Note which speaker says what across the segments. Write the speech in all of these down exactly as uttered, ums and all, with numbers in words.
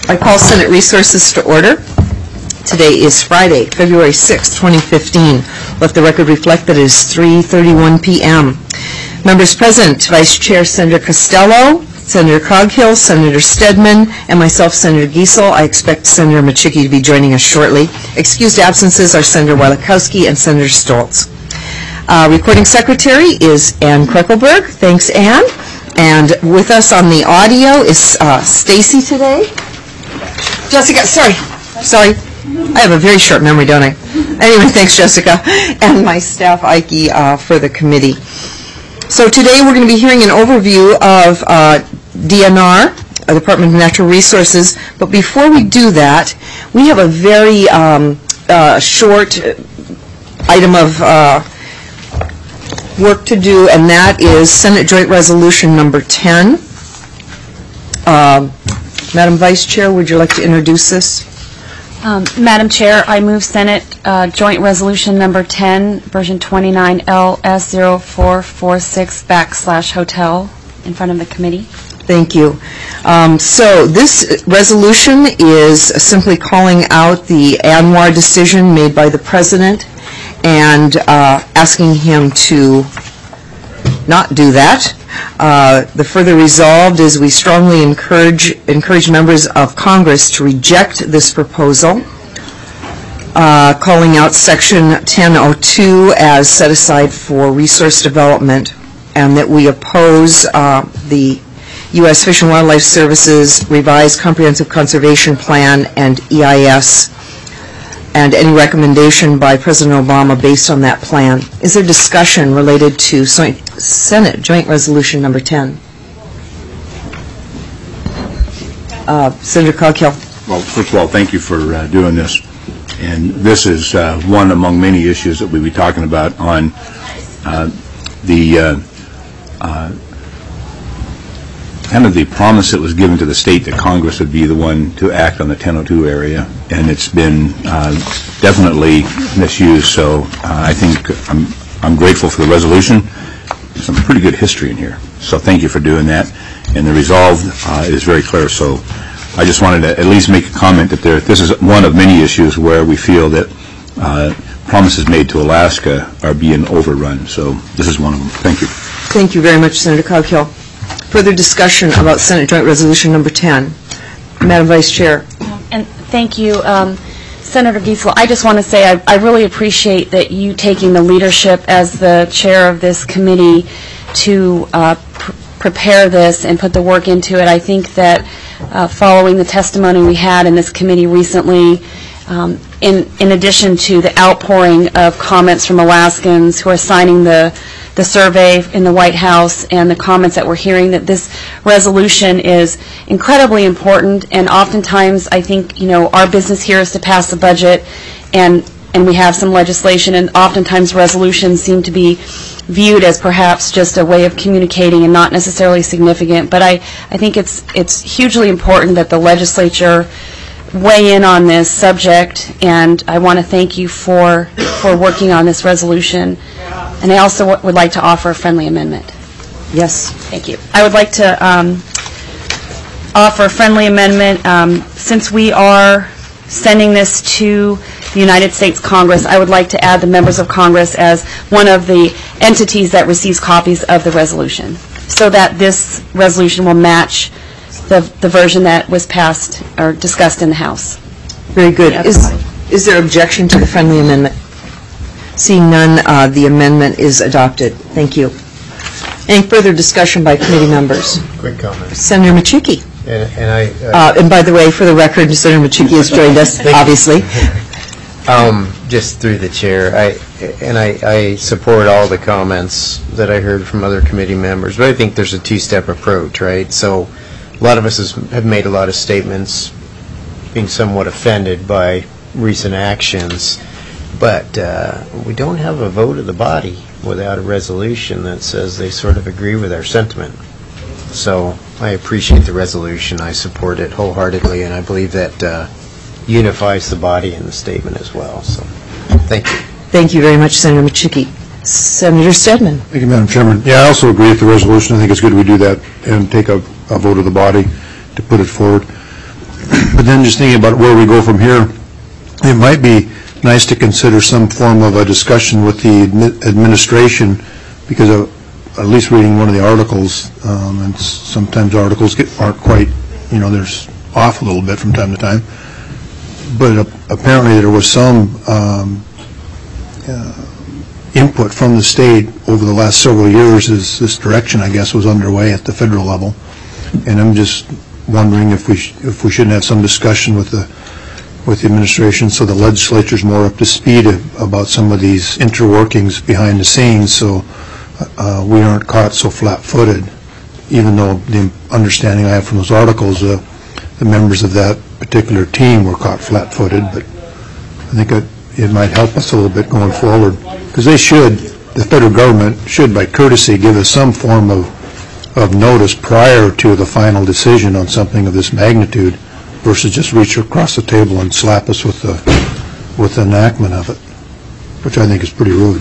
Speaker 1: I call Senate Resources to order. Today is Friday, February sixth, twenty fifteen. Let the record reflect that it is three thirty-one p m Members present, Vice Chair Senator Costello, Senator Coghill, Senator Stedman, and myself, Senator Giesel. I expect Senator Machicki to be joining us shortly. Excused absences are Senator Wielikowski and Senator Stoltz. Uh, recording Secretary is Ann Kreckelberg. Thanks, Ann. And with us on the audio is uh, Stacy today. Jessica, sorry, sorry. I have a very short memory, don't I? Anyway, thanks, Jessica, and my staff, Ike, uh, for the committee. So today we're going to be hearing an overview of uh, D N R, uh, Department of Natural Resources. But before we do that, we have a very um, uh, short item of uh, work to do, and that is Senate Joint Resolution number ten. Uh, Madam Vice Chair, would you like to introduce this?
Speaker 2: Um, Madam Chair, I move Senate uh, Joint Resolution number ten, version twenty-nine L S zero four four six backslash hotel in front of the committee.
Speaker 1: Thank you. Um, so this resolution is simply calling out the ANWR decision made by the President and uh, asking him to not do that. Uh, the further resolved is we strongly encourage encourage members of Congress to reject this proposal, uh, calling out Section ten oh two as set aside for resource development, and that we oppose uh, the U S Fish and Wildlife Services Revised Comprehensive Conservation Plan and E I S, and any recommendation by President Obama based on that plan. Is there discussion related to Senate Joint Resolution number ten? Uh, Senator Coghill.
Speaker 3: Well, first of all, thank you for uh, doing this. And this is uh, one among many issues that we'll be talking about on uh, the uh, uh, kind of the promise that was given to the state that Congress would be the one to act on the ten oh two area, and it's been uh, definitely misused. So uh, I think I'm, I'm grateful for the resolution. There's some pretty good history in here, so thank you for doing that. And the resolve uh, is very clear. So I just wanted to at least make a comment that there, this is one of many issues where we feel that uh, promises made to Alaska are being overrun. So this is one of them. Thank you.
Speaker 1: Thank you very much, Senator Coghill. Further discussion about Senate Joint Resolution number ten. Madam Vice Chair.
Speaker 2: And thank you, um, Senator Giesel. I just want to say I, I really appreciate that you taking the leadership as the chair of this committee to uh, pr prepare this and put the work into it. I think that uh, following the testimony we had in this committee recently, um, in, in addition to the outpouring of comments from Alaskans who are signing the the survey in the White House and the comments that we're hearing, that this resolution is incredibly important. And oftentimes I think, you know, our business here is to pass the budget, and and we have some legislation, and oftentimes resolutions seem to be viewed as perhaps just a way of communicating and not necessarily significant. But I, I think it's it's hugely important that the legislature weigh in on this subject, and I want to thank you for for working on this resolution. And I also w would like to offer a friendly amendment.
Speaker 1: Yes.
Speaker 2: Thank you. I would like to um, offer a friendly amendment. Um, since we are sending this to the United States Congress, I would like to add the members of Congress as one of the entities that receives copies of the resolution, so that this resolution will match the, the version that was passed or discussed in the House.
Speaker 1: Very good. Is, is there objection to the friendly amendment? Seeing none, uh, the amendment is adopted. Thank you. Any further discussion by committee members?
Speaker 4: Quick comment.
Speaker 1: Senator Machicki.
Speaker 4: And, and I. Uh,
Speaker 1: uh, and by the way, for the record, Senator Machicki has joined us, obviously.
Speaker 4: Um, just through the chair, I and I, I support all the comments that I heard from other committee members. But I think there's a two-step approach, right? So, a lot of us has, have made a lot of statements, being somewhat offended by recent actions. But uh, we don't have a vote of the body without a resolution that says they sort of agree with our sentiment. So I appreciate the resolution. I support it wholeheartedly, and I believe that uh, unifies the body in the statement as well. So thank you.
Speaker 1: Thank you very much, Senator Machicki. Senator Stedman.
Speaker 5: Thank you, Madam Chairman. Yeah, I also agree with the resolution. I think it's good we do that and take a, a vote of the body to put it forward. But then just thinking about where we go from here, it might be nice to consider some form of a discussion with the admi- administration, because of, at least reading one of the articles, um, and s- sometimes articles get, aren't quite, you know, there's off a little bit from time to time. But uh, apparently there was some um, uh, input from the state over the last several years as this direction, I guess, was underway at the federal level. And I'm just wondering if we sh- if we shouldn't have some discussion with the with the administration so the legislature's more up to speed of, about some of these interworkings behind the scenes, so uh, we aren't caught so flat-footed, even though the understanding I have from those articles, uh, the members of that particular team were caught flat-footed, but I think it, it might help us a little bit going forward, because they should, the federal government should, by courtesy, give us some form of, of notice prior to the final decision on something of this magnitude, versus just reach across the table and slap us with the with the enactment of it, which I think is pretty rude.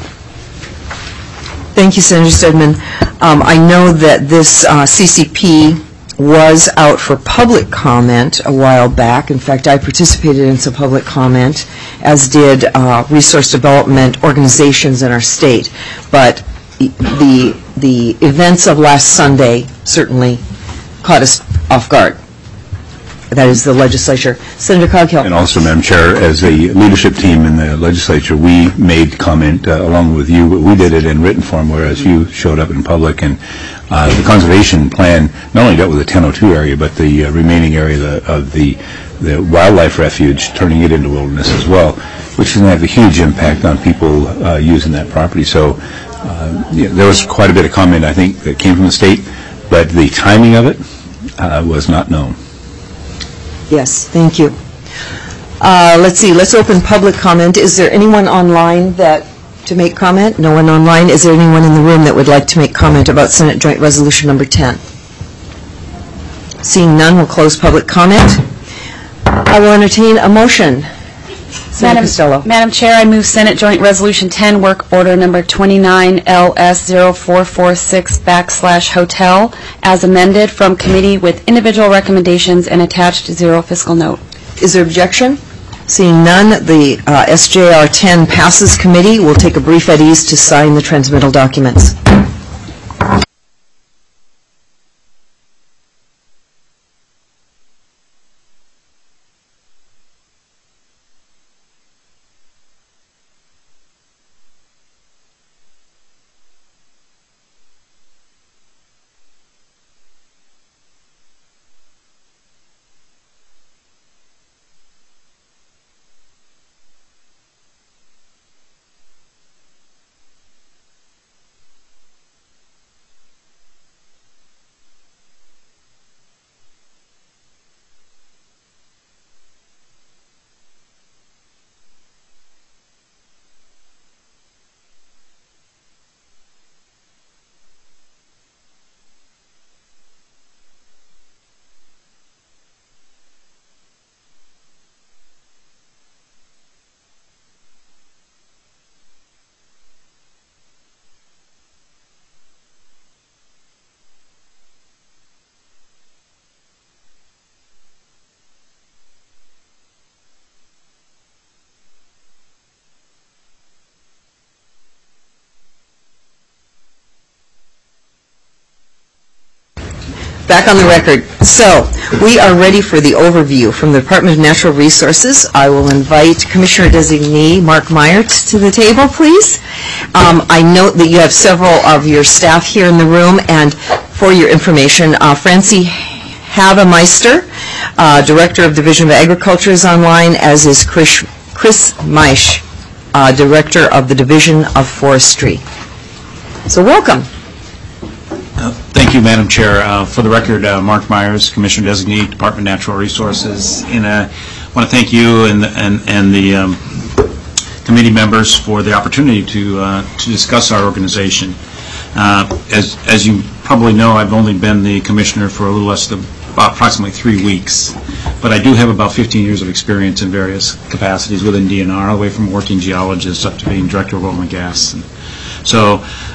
Speaker 1: Thank you, Senator Stedman. Um, I know that this uh, C C P was out for public comment a while back. In fact, I participated in some public comment, as did uh, resource development organizations in our state. But the the events of last Sunday certainly caught us off guard. That is the legislature. Senator Coghill.
Speaker 3: And also, Madam Chair, as a leadership team in the legislature, we made comment uh, along with you, but we did it in written form, whereas you showed up in public. And uh, the conservation plan not only dealt with the ten oh two area, but the uh, remaining area of the, of the the wildlife refuge, turning it into wilderness as well, which is going to have a huge impact on people uh, using that property. So uh, yeah, there was quite a bit of comment, I think, that came from the state, but the timing of it uh, was not known.
Speaker 1: Yes, thank you. Uh, let's see, let's open public comment. Is there anyone online that, to make comment? No one online. Is there anyone in the room that would like to make comment about Senate Joint Resolution Number ten? Seeing none, we'll close public comment. I will entertain a motion. Senator
Speaker 2: Madam,
Speaker 1: Costello.
Speaker 2: Madam Chair, I move Senate Joint Resolution ten, Work Order Number twenty-nine L S zero four four six backslash hotel, as amended from committee with individual recommendations and attached zero fiscal note.
Speaker 1: Is there objection? Seeing none, the uh, S J R ten passes committee. We'll take a brief at ease to sign the transmittal documents. Back on the record. So, we are ready for the overview from the Department of Natural Resources. I will invite Commissioner Designee Mark Myers to the table, please. Um, I note that you have several of your staff here in the room, and for your information, uh, Francie Havemeister, uh, Director of Division of Agriculture, is online, as is Chris, Chris Meisch, uh, Director of the Division of Forestry. So welcome.
Speaker 6: Uh, Thank you, Madam Chair. Uh, For the record, uh, Mark Myers, Commissioner Designee, Department of Natural Resources. And I want to thank you and and, and the um, committee members for the opportunity to uh, to discuss our organization. Uh, As as you probably know, I've only been the commissioner for a little less than about approximately three weeks, but I do have about fifteen years of experience in various capacities within D N R, all the way from working geologist up to being director of oil and gas. And so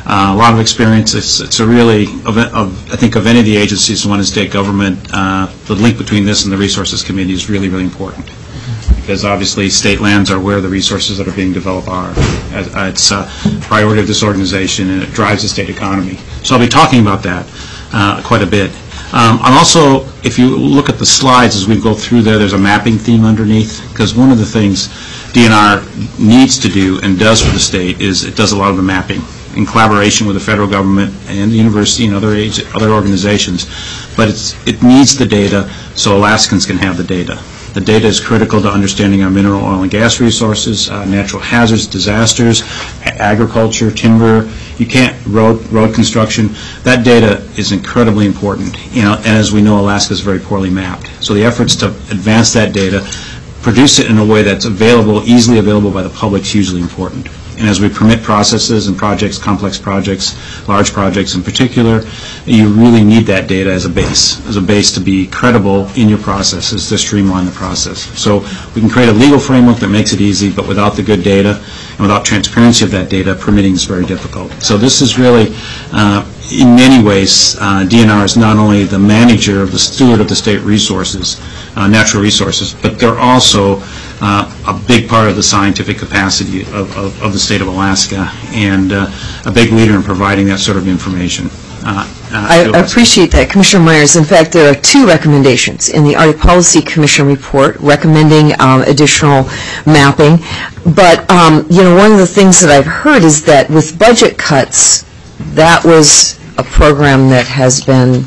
Speaker 6: Uh, a lot of experience. It's, it's a really, of, of, I think of any of the agencies in one in state government, uh, the link between this and the Resources Committee is really, really important. Because obviously state lands are where the resources that are being developed are. Uh, It's a priority of this organization, and it drives the state economy. So I'll be talking about that uh, quite a bit. Um, I'm also, if you look at the slides as we go through there, there's a mapping theme underneath, because one of the things D N R needs to do and does for the state is it does a lot of the mapping in collaboration with the federal government and the university and other age, other organizations. But it's, it needs the data so Alaskans can have the data. The data is critical to understanding our mineral, oil, and gas resources, uh, natural hazards, disasters, agriculture, timber. You can't road road construction. That data is incredibly important. You know, and as we know, Alaska is very poorly mapped. So the efforts to advance that data, produce it in a way that's available, easily available by the public, is hugely important. And as we permit processes and projects, complex projects, large projects in particular, you really need that data as a base, as a base to be credible in your processes, to streamline the process. So we can create a legal framework that makes it easy, but without the good data and without transparency of that data, permitting is very difficult. So this is really, uh, in many ways, uh, D N R is not only the manager, the steward of the state resources, uh, natural resources, but they're also uh, a big part of the scientific capacity of, of, of the state of Alaska, and uh, a big leader in providing that sort of information. Uh, uh,
Speaker 1: I appreciate that, Commissioner Myers. In fact, there are two recommendations in the Arctic Policy Commission report recommending um, additional mapping. But, um, you know, one of the things that I've heard is that with budget cuts, that was a program that has been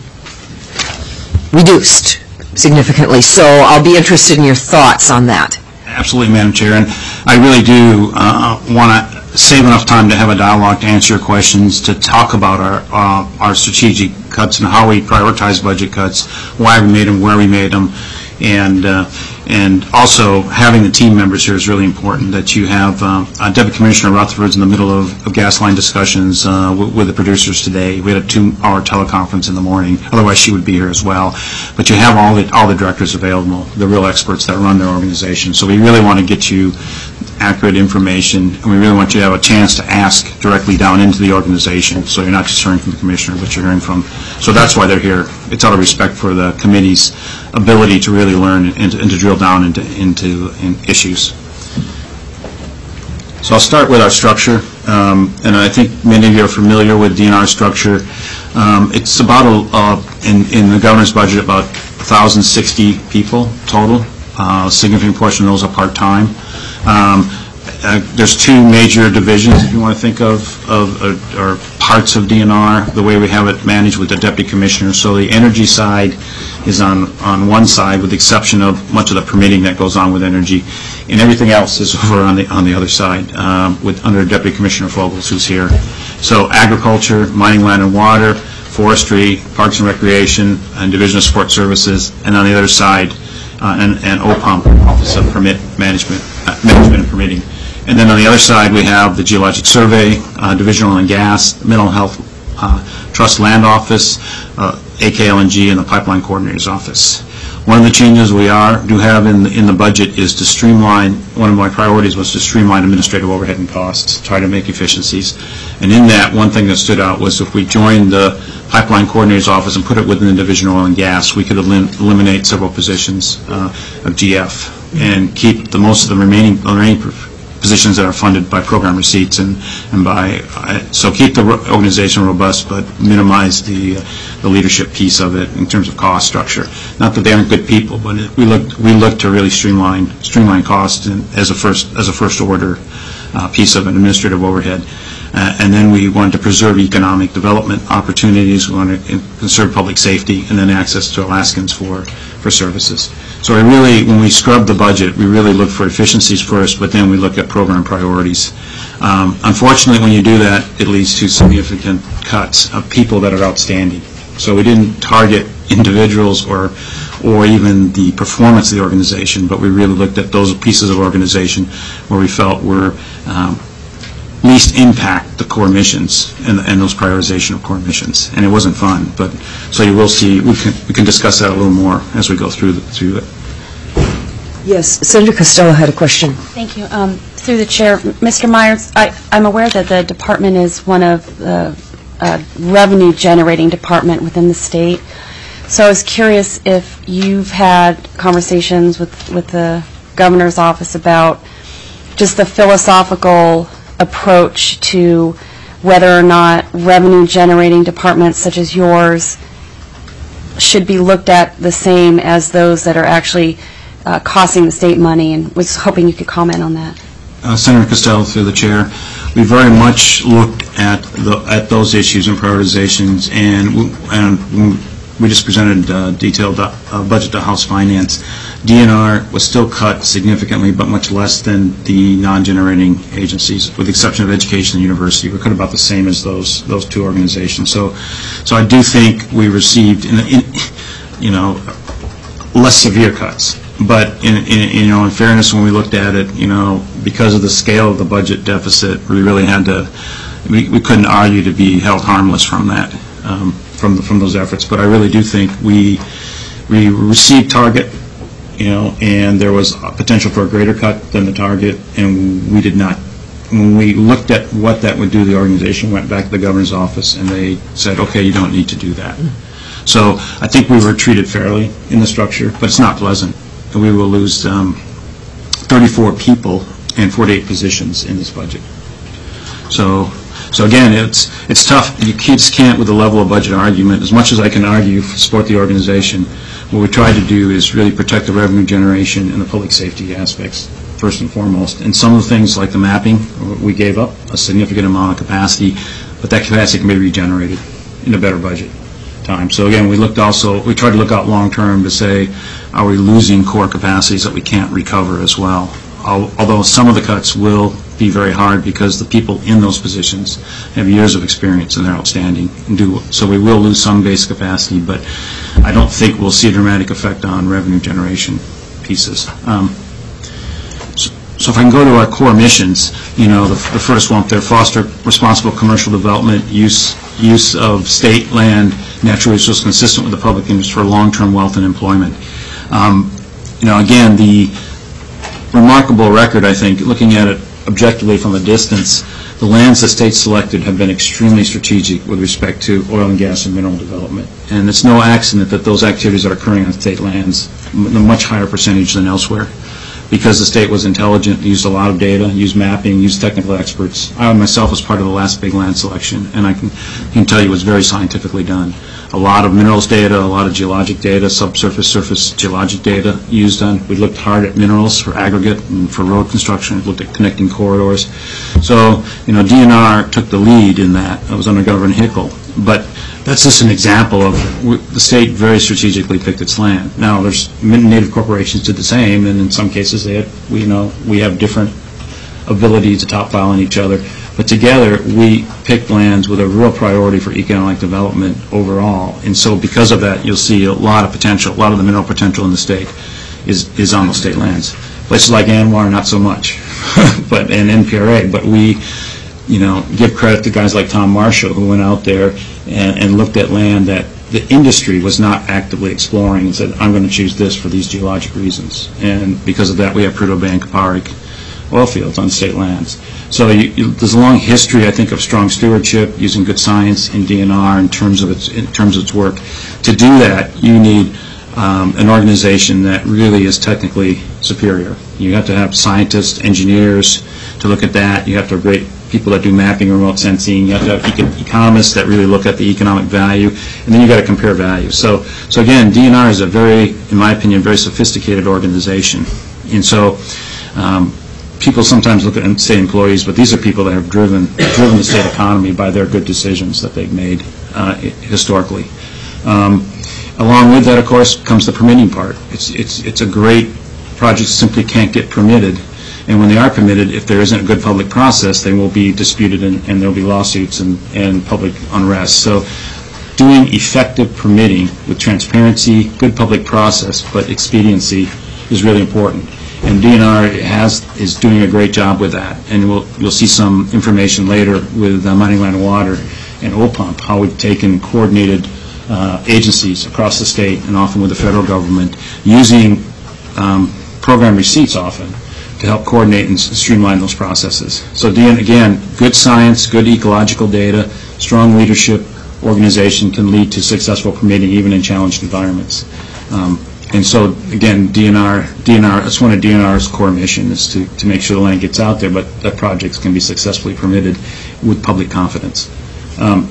Speaker 1: reduced significantly. So I'll be interested in your thoughts on that.
Speaker 6: Absolutely, Madam Chair, and I really do uh, want to save enough time to have a dialogue to answer your questions, to talk about our uh, our strategic cuts and how we prioritize budget cuts, why we made them, where we made them, and uh, and also having the team members here is really important. That you have uh, uh, Deputy Commissioner Rutherford's in the middle of, of gas line discussions uh, w with the producers today. We had a two-hour teleconference in the morning. Otherwise, she would be here as well. But you have all the all the directors available, the real experts that run their organization. So we really want to get you accurate information, and we really want you to have a chance to ask directly down into the organization, so you're not just hearing from the commissioner, but you're hearing from, so that's why they're here. It's out of respect for the committee's ability to really learn and to, and to drill down into, into in issues. So I'll start with our structure, um, and I think many of you are familiar with D N R structure. Um, it's about, a, uh, in, in the governor's budget, about one thousand sixty people total. Uh, a significant portion of those are part-time. Um, uh, there's two major divisions, if you want to think of, of uh, or parts of D N R, the way we have it managed with the deputy commissioner. So the energy side is on, on one side, with the exception of much of the permitting that goes on with energy, and everything else is over on the on the other side, um, with under Deputy Commissioner Fogels, who's here. So agriculture, mining, land and water, forestry, parks and recreation, and Division of Support Services, and on the other side, Uh, and, and O P U M, Office of Permit Management, uh, Management and Permitting. And then on the other side, we have the Geologic Survey, uh, Division of Oil and Gas, Mental Health uh, Trust Land Office, uh, A K L N G, and the Pipeline Coordinator's Office. One of the changes we are do have in the, in the budget is to streamline. One of my priorities was to streamline administrative overhead and costs, try to make efficiencies. And in that, one thing that stood out was if we joined the Pipeline Coordinator's Office and put it within the Division of Oil and Gas, we could elim eliminate several positions uh, of G F and keep the most of the remaining, remaining positions that are funded by program receipts, and, and by, uh, so keep the organization robust, but minimize the, uh, the leadership piece of it in terms of cost structure. Not that they aren't good people, but it, we look we look to really streamline streamline costs and as a first as a first order uh, piece of an administrative overhead. Uh, and then we wanted to preserve economic development opportunities. We wanted to conserve public safety, and then access to Alaskans for, for services. So we really, when we scrub the budget, we really look for efficiencies first, but then we look at program priorities. Um, unfortunately, when you do that, it leads to significant cuts of people that are outstanding. So we didn't target individuals or or even the performance of the organization, but we really looked at those pieces of organization where we felt were um, least impact the core missions and, and those prioritization of core missions. And it wasn't fun, but so you will see, we can, we can discuss that a little more as we go through, the, through it.
Speaker 1: Yes, Senator Costello had a question.
Speaker 2: Thank you. Um, Through the chair, Mister Myers, I- I'm aware that the department is one of the uh, revenue-generating department within the state. So I was curious if you've had conversations with, with the governor's office about just the philosophical approach to whether or not revenue-generating departments such as yours should be looked at the same as those that are actually uh, costing the state money, and was hoping you could comment on that.
Speaker 6: Uh, Senator Costello, through the chair, we very much looked at the at those issues and prioritizations, and we, and we just presented uh, detailed uh, budget to House Finance. D N R was still cut significantly, but much less than the non-generating agencies, with the exception of education and university. We're cut about the same as those those two organizations. So, so I do think we received, in, in, you know, less severe cuts. But in, in you know, in fairness, when we looked at it, you know, because of the scale of the budget deficit, we really had to. We, we couldn't argue to be held harmless from that, um, from the, from those efforts. But I really do think we we received target, you know, and there was a potential for a greater cut than the target, and we did not. When we looked at what that would do, the organization went back to the governor's office, and they said, okay, you don't need to do that. So I think we were treated fairly in the structure, but it's not pleasant. We will lose um, thirty-four people and forty-eight positions in this budget. So, so again, it's it's tough. You just can't, with the level of budget argument, as much as I can argue, support the organization. What we try to do is really protect the revenue generation and the public safety aspects first and foremost. And some of the things like the mapping, we gave up a significant amount of capacity, but that capacity can be regenerated in a better budget time. So again, we looked also, we tried to look out long term to say, are we losing core capacities that we can't recover as well? Although some of the cuts will be very hard because the people in those positions have years of experience and they're outstanding and do so. We will lose some base capacity, but I don't think we'll see a dramatic effect on revenue generation pieces. Um, so, so if I can go to our core missions, you know, the, the first one up there, foster responsible commercial development, use use of state land, natural resources consistent with the public interest for long-term wealth and employment. Um, you know, again, the remarkable record, I think, looking at it objectively from a distance, the lands the state selected have been extremely strategic with respect to oil and gas and mineral development. And it's no accident that those activities are occurring on state lands, a much higher percentage than elsewhere, because the state was intelligent, used a lot of data, used mapping, used technical experts. I myself was part of the last big land selection, and I can, can tell you it was very scientifically done. A lot of minerals data, a lot of geologic data, subsurface, surface geologic data used on. We looked hard at minerals for aggregate and for road construction. We looked at connecting corridors. So, you know, D N R took the lead in that. That was under Governor Hickel. But that's just an example of the state very strategically picked its land. Now, there's native corporations did the same, and in some cases, they had, we, you know, we have different ability to top file on each other. But together, we picked lands with a real priority for economic development overall. And so because of that, you'll see a lot of potential, a lot of the mineral potential in the state is, is on those state lands. Places like ANWR, not so much, but and N P R A. But we, you know, give credit to guys like Tom Marshall, who went out there and, and looked at land that the industry was not actively exploring and said, I'm going to choose this for these geologic reasons. And because of that, we have Prudhoe Bay and Kuparuk oil fields on state lands. So you, you, there's a long history, I think, of strong stewardship, using good science in D N R in terms of its in terms of its work. To do that, you need um, an organization that really is technically superior. You have to have scientists, engineers to look at that. You have to have great people that do mapping, remote sensing. You have to have econ economists that really look at the economic value, and then you got to compare value. So, so again, D N R is a very, in my opinion, very sophisticated organization, and so. Um, People sometimes look at state employees, but these are people that have driven driven the state economy by their good decisions that they've made uh, historically. Um, along with that, of course, comes the permitting part. It's it's it's a great project simply can't get permitted, and when they are permitted, if there isn't a good public process, they will be disputed and, and there will be lawsuits and, and public unrest. So, doing effective permitting with transparency, good public process, but expediency is really important. And D N R has is doing a great job with that, and we'll you'll see some information later with uh, Mining Land and Water and O P U M P, how we've taken coordinated uh, agencies across the state and often with the federal government using um, program receipts often to help coordinate and s- streamline those processes. So D N again, good science, good ecological data, strong leadership, organization can lead to successful permitting even in challenged environments. Um, And so, again, D N R, D N R, that's one of D N R's core mission is to, to make sure the land gets out there, but that projects can be successfully permitted with public confidence. Um,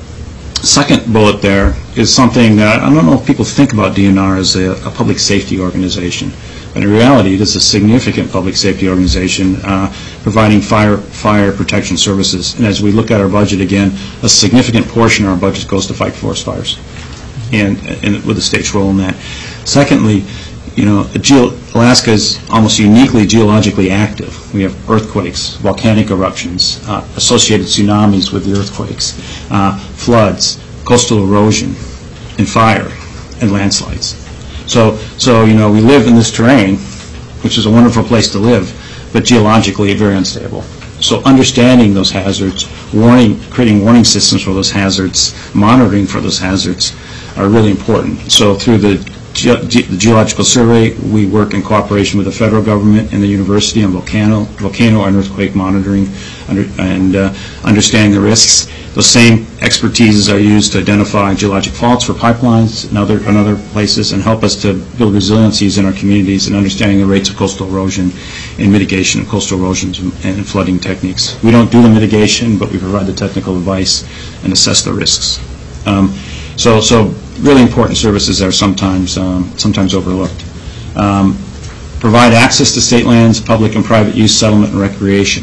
Speaker 6: Second bullet there is something that I don't know if people think about D N R as a, a public safety organization, but in reality, it is a significant public safety organization uh, providing fire fire protection services. And as we look at our budget again, a significant portion of our budget goes to fight forest fires, and, and with the state's role in that. Secondly, you know, geo- Alaska is almost uniquely geologically active. We have earthquakes, volcanic eruptions, uh, associated tsunamis with the earthquakes, uh, floods, coastal erosion, and fire, and landslides. So, so, you know, we live in this terrain, which is a wonderful place to live, but geologically very unstable. So understanding those hazards, warning, creating warning systems for those hazards, monitoring for those hazards are really important. So through the Ge- Ge- the Geological Survey, we work in cooperation with the federal government and the university on volcano, volcano and earthquake monitoring under, and uh, understanding the risks. Those same expertises are used to identify geologic faults for pipelines and other, and other places and help us to build resiliencies in our communities and understanding the rates of coastal erosion and mitigation of coastal erosions and, and flooding techniques. We don't do the mitigation, but we provide the technical advice and assess the risks. Um, so, so really important services are sometimes um, sometimes overlooked. Um, provide access to state lands, public and private use, settlement, and recreation.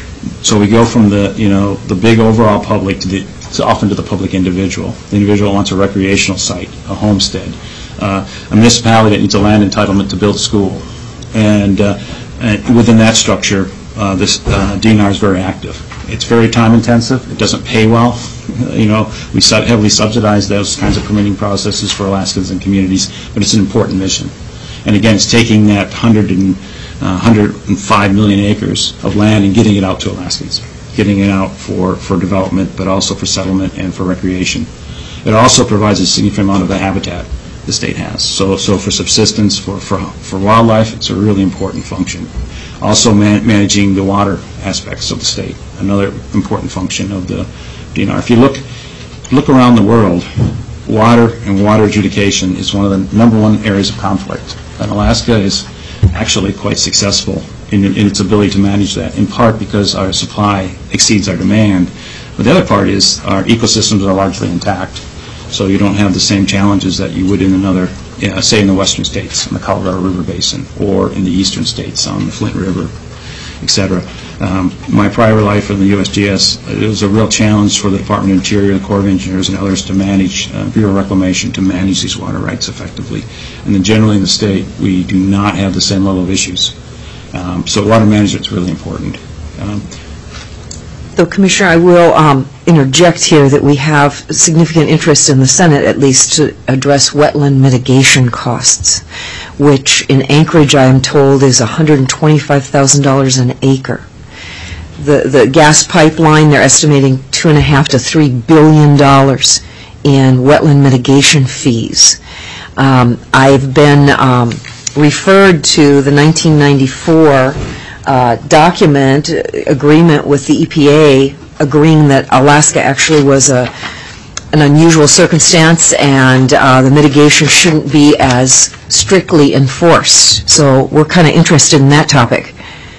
Speaker 6: So we go from the you know the big overall public to the to often to the public individual. The individual wants a recreational site, a homestead, uh, a municipality that needs a land entitlement to build a school, and, uh, and within that structure, uh, this uh, D N R is very active. It's very time intensive. It doesn't pay well. You know, we sub- heavily subsidize those kinds of permitting processes for Alaskans and communities, but it's an important mission. And again, it's taking that one hundred and, uh, one hundred five million acres of land and getting it out to Alaskans, getting it out for, for development, but also for settlement and for recreation. It also provides a significant amount of the habitat the state has. So, so for subsistence, for, for, for wildlife, it's a really important function. Also man- managing the water aspects of the state, another important function of the D N R. If you look look around the world, water and water adjudication is one of the number one areas of conflict. And Alaska is actually quite successful in, in its ability to manage that, in part because our supply exceeds our demand. But the other part is our ecosystems are largely intact, so you don't have the same challenges that you would in another, you know, say in the western states, in the Colorado River Basin, or in the eastern states on the Flint River, et cetera. Um, my prior life in the U S G S, it was a real challenge for the Department of Interior, the Corps of Engineers, and others to manage, uh, Bureau of Reclamation, to manage these water rights effectively. And then generally in the state, we do not have the same level of issues. Um, so water management is really important. Um,
Speaker 1: Though, Commissioner, I will um, interject here that we have significant interest in the Senate, at least, to address wetland mitigation costs, which in Anchorage, I am told, is one hundred twenty-five thousand dollars an acre. The the gas pipeline, they're estimating two and a half to three billion dollars in wetland mitigation fees. Um, I've been um, referred to the nineteen ninety-four Uh, document, uh, agreement with the E P A, agreeing that Alaska actually was a an unusual circumstance and uh, the mitigation shouldn't be as strictly enforced. So we're kind of interested in that topic.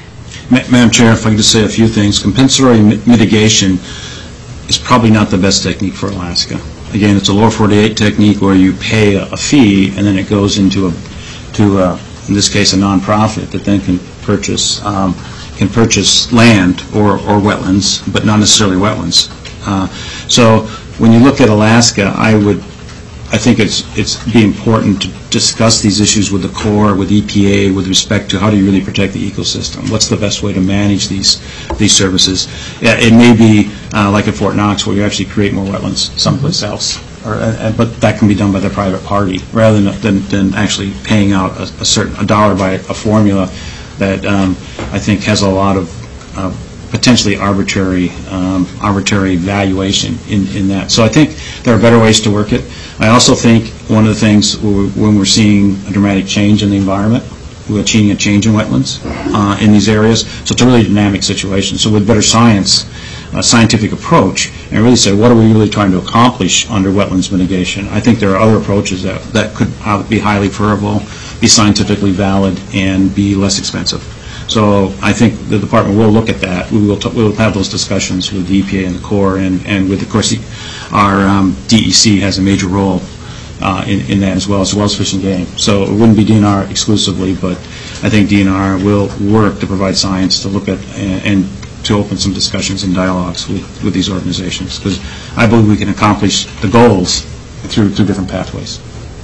Speaker 6: Ma- Madam Chair, if I could just say a few things. Compensatory mi- mitigation is probably not the best technique for Alaska. Again, it's a lower forty-eight technique where you pay a, a fee and then it goes into a, to a, in this case, a nonprofit that then can purchase um, can purchase land or, or wetlands, but not necessarily wetlands. Uh, so when you look at Alaska, I would, I think it's it's be important to discuss these issues with the Corps, with E P A, with respect to how do you really protect the ecosystem? What's the best way to manage these these services? Yeah, it may be uh, like at Fort Knox, where you actually create more wetlands someplace else. Or, uh, but that can be done by the private party rather than than, than actually paying out a, a certain a dollar by a formula that um, I think has a lot of uh, potentially arbitrary um, arbitrary valuation in, in that. So I think there are better ways to work it. I also think one of the things when we're seeing a dramatic change in the environment we're achieving a change in wetlands uh, in these areas. So it's a really dynamic situation. So with better science, a scientific approach, and really say, what are we really trying to accomplish under wetlands mitigation? I think there are other approaches that, that could be highly preferable, be scientifically valid, and be less expensive. So I think the department will look at that. We will, t we will have those discussions with the E P A and the Corps, and, and with, of course, the, our um, D E C has a major role uh, in, in that as well, as well as Fish and Game. So it wouldn't be D N R exclusively, but I think D N R will work to provide science to look at and, and to open some discussions and dialogues with, with these organizations, because I believe we can accomplish the goals through, through different pathways.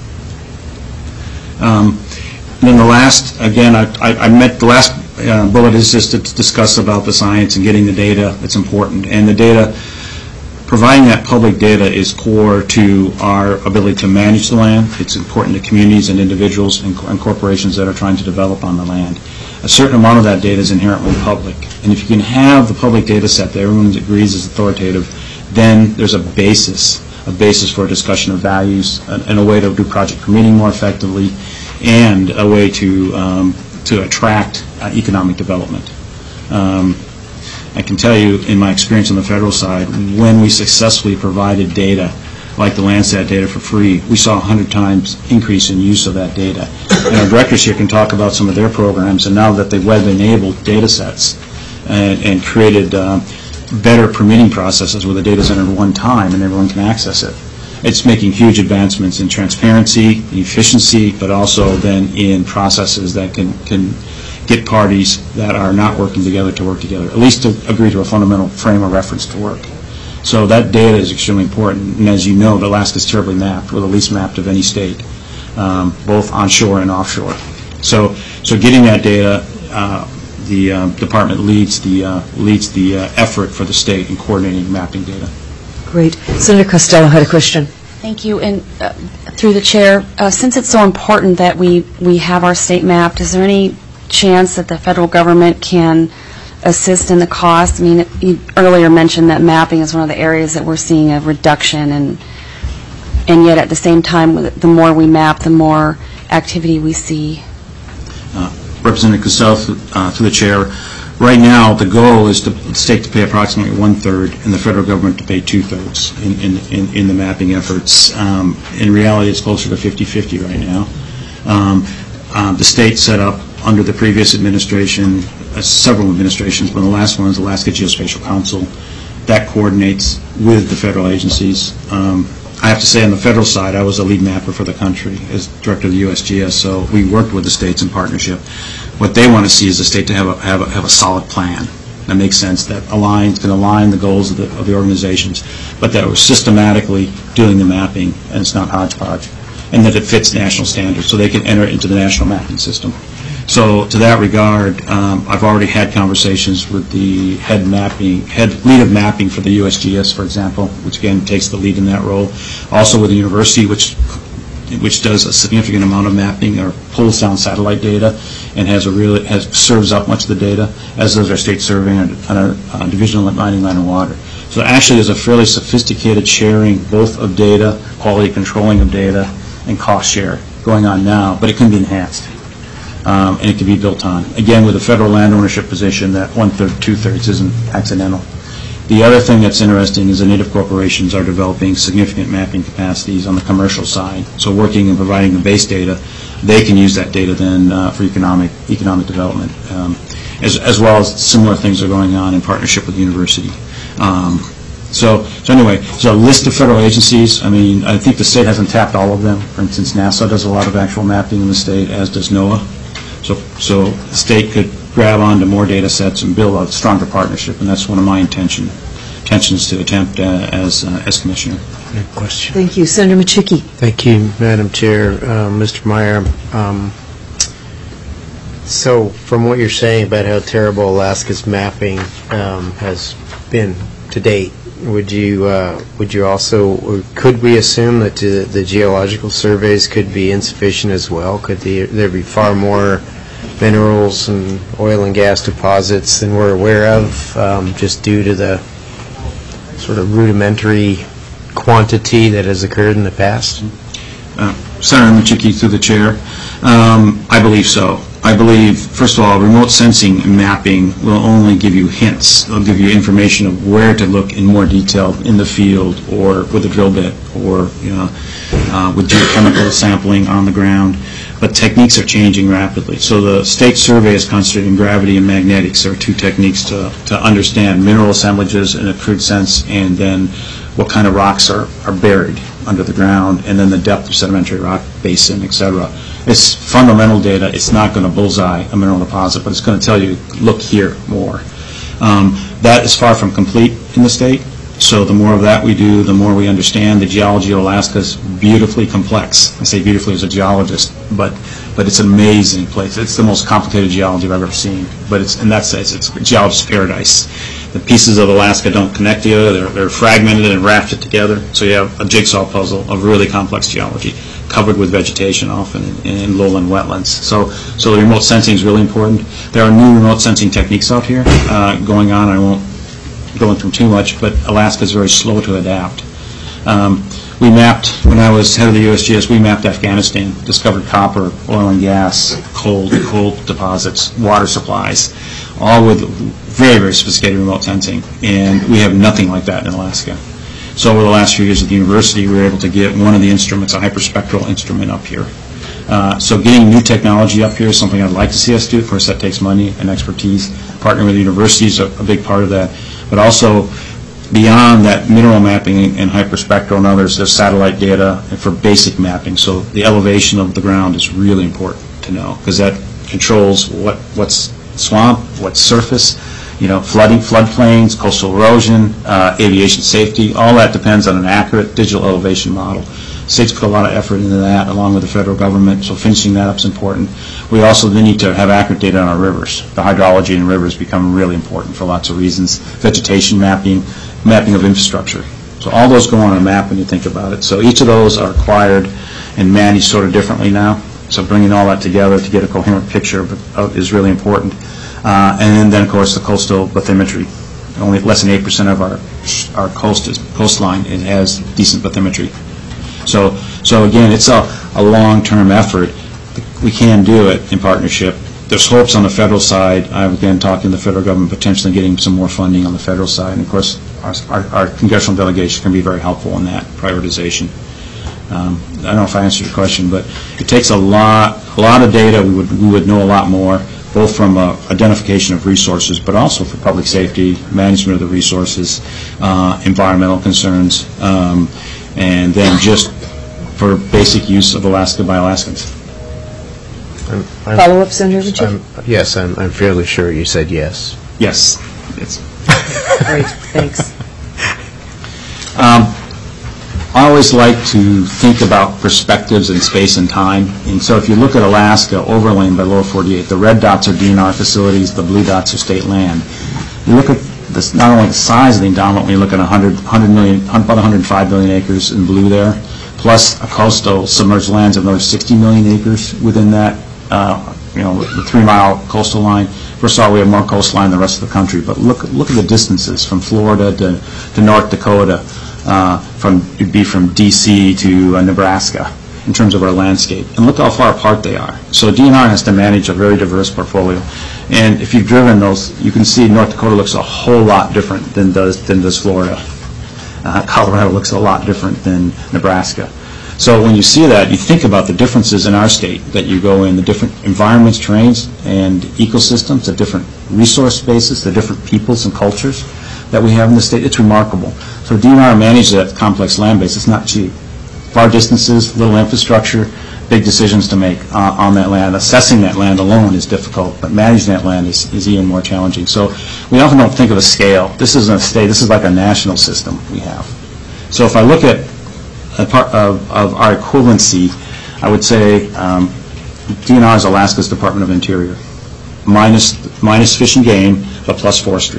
Speaker 6: Um, and then the last, again, I, I, I met the last uh, bullet is just to discuss about the science and getting the data. It's important, and the data, providing that public data is core to our ability to manage the land. It's important to communities and individuals and, and corporations that are trying to develop on the land. A certain amount of that data is inherently public, and if you can have the public data set that everyone agrees is authoritative, then there's a basis, a basis for a discussion of values and, and a way to do project permitting more effectively, and a way to um, to attract uh, economic development. Um, I can tell you, in my experience on the federal side, when we successfully provided data, like the Landsat data for free, we saw a hundred times increase in use of that data. And our directors here can talk about some of their programs, and now that they've web-enabled data sets and, and created uh, better permitting processes where the data is entered one time and everyone can access it, it's making huge advancements in transparency, efficiency, but also then in processes that can, can get parties that are not working together to work together, at least to agree to a fundamental frame of reference to work. So that data is extremely important, and as you know, Alaska is terribly mapped. We're the least mapped of any state, um, both onshore and offshore. So, so getting that data, uh, the uh, department leads the uh, leads the uh, effort for the state in coordinating mapping data.
Speaker 1: Great. Senator Costello had a question.
Speaker 2: Thank you. And uh, through the chair, uh, since it's so important that we we have our state mapped, is there any chance that the federal government can assist in the cost? I mean, you earlier mentioned that mapping is one of the areas that we're seeing a reduction, and and yet at the same time, the more we map, the more activity we see.
Speaker 6: Uh, Representative Costello, uh, through the chair, right now the goal is to the state to pay approximately one-third and the federal government to pay two-thirds in, in, in, in the mapping efforts. Um, in reality, it's closer to fifty fifty right now. Um, uh, the state set up under the previous administration, uh, several administrations, but the last one is the Alaska Geospatial Council. That coordinates with the federal agencies. Um, I have to say, on the federal side, I was a lead mapper for the country as director of the U S G S, so we worked with the states in partnership. What they want to see is the state to have a, have a, have a solid plan that makes sense, that aligns, can align the goals of the, of the organizations, but that we're systematically doing the mapping, and it's not hodgepodge, and that it fits national standards, so they can enter into the national mapping system. So to that regard, um, I've already had conversations with the head mapping, head lead of mapping for the U S G S, for example, which again takes the lead in that role. Also with the university, which which does a significant amount of mapping or pulls down satellite data and has a really has serves up much of the data, as does our state survey and our uh, divisional mining, land, and water. So actually, there's a fairly sophisticated sharing both of data, quality controlling of data, and cost share going on now, but it can be enhanced. Um, and it can be built on. Again, with a federal land ownership position, that one-third, two-thirds isn't accidental. The other thing that's interesting is the native corporations are developing significant mapping capacities on the commercial side. So working and providing the base data, they can use that data then uh, for economic economic development, um, as, as well as similar things are going on in partnership with the university. Um, so, so anyway, so a list of federal agencies. I mean, I think the state hasn't tapped all of them. For instance, NASA does a lot of actual mapping in the state, as does NOAA. So, so the state could grab onto more data sets and build a stronger partnership, and that's one of my intention, intentions to attempt uh, as uh, as commissioner.
Speaker 4: Good question.
Speaker 1: Thank you. Senator Machuki.
Speaker 4: Thank you, Madam Chair. Uh, Mister Meyer, um, so from what you're saying about how terrible Alaska's mapping um, has been to date, would you uh, would you also, or could we assume that uh, the geological surveys could be insufficient as well? Could the, there be far more minerals and oil and gas deposits than we're aware of, um, just due to the sort of rudimentary quantity that has occurred in the past?
Speaker 6: Uh, Senator Machuki, through the chair, um, I believe so. I believe, first of all, remote sensing and mapping will only give you hints. It'll give you information of where to look in more detail in the field or with a drill bit or, you know, uh, with geochemical sampling on the ground. But techniques are changing rapidly. So the state survey is concentrated in gravity and magnetics. There are two techniques to, to understand mineral assemblages in a crude sense, and then what kind of rocks are, are buried under the ground, and then the depth of sedimentary rock basin, et cetera. It's fundamental data. It's not going to bullseye a mineral deposit, but it's going to tell you, look here more. Um, that is far from complete in the state. So the more of that we do, the more we understand. The geology of Alaska is beautifully complex. I say beautifully as a geologist, but but it's an amazing place. It's the most complicated geology I've ever seen. But it's in that sense, it's a geologist's paradise. The pieces of Alaska don't connect together. They're, they're fragmented and rafted together. So you have a jigsaw puzzle of really complex geology, covered with vegetation often in, in lowland wetlands. So so the remote sensing is really important. There are new remote sensing techniques out here uh, going on. I won't go into too much, but Alaska is very slow to adapt. Um, we mapped, when I was head of the U S G S, we mapped Afghanistan, discovered copper, oil and gas, coal, coal deposits, water supplies, all with very, very sophisticated remote sensing, and we have nothing like that in Alaska. So over the last few years at the university, we were able to get one of the instruments, a hyperspectral instrument, up here. Uh, so getting new technology up here is something I'd like to see us do. Of course, that takes money and expertise. Partnering with the university is a, a big part of that. But also, beyond that mineral mapping and hyperspectral and others, there's satellite data for basic mapping. So the elevation of the ground is really important to know, because that controls what what's swamp, what's surface, you know, flooding, floodplains, coastal erosion, uh, aviation safety. All that depends on an accurate digital elevation model. States put a lot of effort into that, along with the federal government, so finishing that up is important. We also then need to have accurate data on our rivers. The hydrology in rivers become really important for lots of reasons. Vegetation mapping, mapping of infrastructure. So all those go on a map when you think about it. So each of those are acquired and managed sort of differently now. So bringing all that together to get a coherent picture is really important. Uh, and then, of course, the coastal bathymetry. Only less than eight percent of our our coast is, coastline it has decent bathymetry. So, so again, it's a, a long-term effort. We can do it in partnership. There's hopes on the federal side. I've again talking to the federal government, potentially getting some more funding on the federal side. And of course, our, our, our congressional delegation can be very helpful in that prioritization. Um, I don't know if I answered your question, but it takes a lot, a lot of data. We would, we would know a lot more, both from uh, identification of resources, but also for public safety, management of the resources, uh, environmental concerns, um, and then just for basic use of Alaska by Alaskans.
Speaker 4: I'm- I'm-
Speaker 1: Follow-up, Senator Ritchie?
Speaker 4: I'm- Yes, I'm I'm fairly sure you said yes.
Speaker 6: Yes, it's.
Speaker 1: Great, thanks.
Speaker 6: Um, I always like to think about perspectives in space and time. And so if you look at Alaska overlain by Lower forty-eight, the red dots are D N R facilities, the blue dots are state land. You look at this, not only the size of the endowment, when you look at one hundred, one hundred million, about one hundred five billion acres in blue there, plus a coastal submerged lands of another sixty million acres within that, uh, you know, the three-mile coastal line. First of all, we have more coastline than the rest of the country, but look look at the distances from Florida to, to North Dakota, uh, from it'd be from D C to uh, Nebraska in terms of our landscape, and look how far apart they are. So D N R has to manage a very diverse portfolio, and if you've driven those, you can see North Dakota looks a whole lot different than does than does Florida. Uh, Colorado looks a lot different than Nebraska. So when you see that, you think about the differences in our state that you go in, the different environments, terrains, and ecosystems, the different resource bases, the different peoples and cultures that we have in the state. It's remarkable. So D N R manages that complex land base. It's not cheap. Far distances, little infrastructure, big decisions to make uh, on that land. Assessing that land alone is difficult, but managing that land is, is even more challenging. So we often don't think of a scale. This isn't a state. This is like a national system we have. So if I look at a part of, of our equivalency, I would say um, D N R is Alaska's Department of Interior, minus minus fish and game, but plus forestry.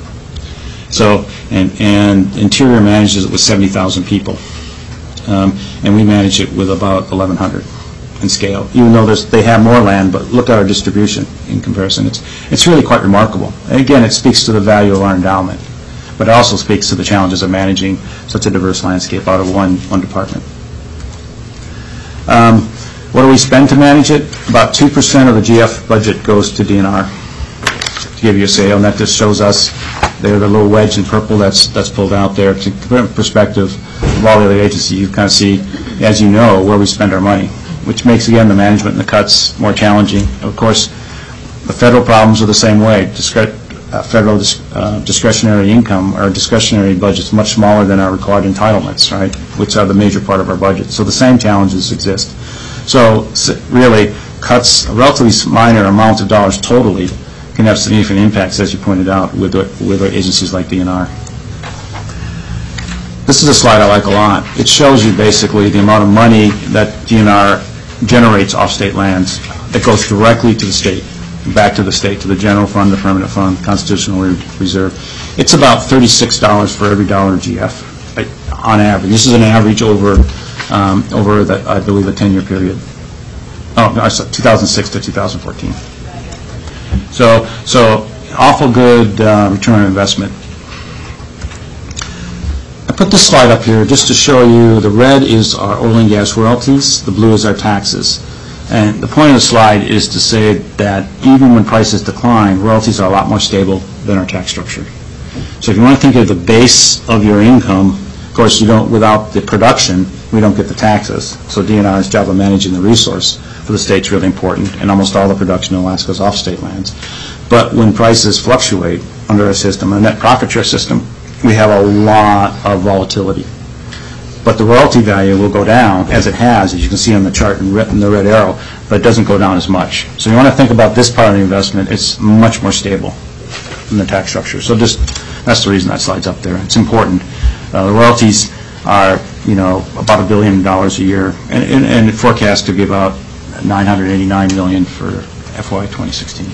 Speaker 6: So, and, and Interior manages it with seventy thousand people. Um, and we manage it with about eleven hundred in scale, even though there's, they have more land, but look at our distribution in comparison. It's, it's really quite remarkable. And again, it speaks to the value of our endowment, but it also speaks to the challenges of managing such a diverse landscape out of one, one department. Um, What do we spend to manage it? About two percent of the G F budget goes to D N R, to give you a sale, and that just shows us there the little wedge in purple that's that's pulled out there. To put it in perspective of all the other agencies, you kind of see, as you know, where we spend our money, which makes, again, the management and the cuts more challenging. Of course, the federal problems are the same way. Discre- uh, federal dis- uh, discretionary income, our discretionary budget's much smaller than our required entitlements, right, which are the major part of our budget. So the same challenges exist. So, so really, cuts, a relatively minor amount of dollars totally can have significant impacts, as you pointed out, with, with agencies like D N R. This is a slide I like a lot. It shows you basically the amount of money that D N R generates off state lands that goes directly to the state, back to the state, to the general fund, the permanent fund, constitutional reserve. It's about thirty-six dollars for every dollar of G F, right, on average. This is an average over, um, over the, I believe, a ten-year period. Oh, no, two thousand six to two thousand fourteen. So, so awful good uh, return on investment. I put this slide up here just to show you the red is our oil and gas royalties, the blue is our taxes. And the point of the slide is to say that even when prices decline, royalties are a lot more stable than our tax structure. So if you want to think of the base of your income, of course, you don't, without the production, we don't get the taxes. So D N R's job of managing the resource for the state's really important, and almost all the production in Alaska is off state lands. But when prices fluctuate under our system, a net profit share system, we have a lot of volatility. But the royalty value will go down, as it has, as you can see on the chart in, red, in the red arrow, but it doesn't go down as much. So you want to think about this part of the investment, it's much more stable than the tax structure. So just, that's the reason that slide's up there. It's important. Uh, the royalties are, you know, about a billion dollars a year, and, and, and forecast to be about nine hundred eighty-nine million dollars for F Y twenty sixteen.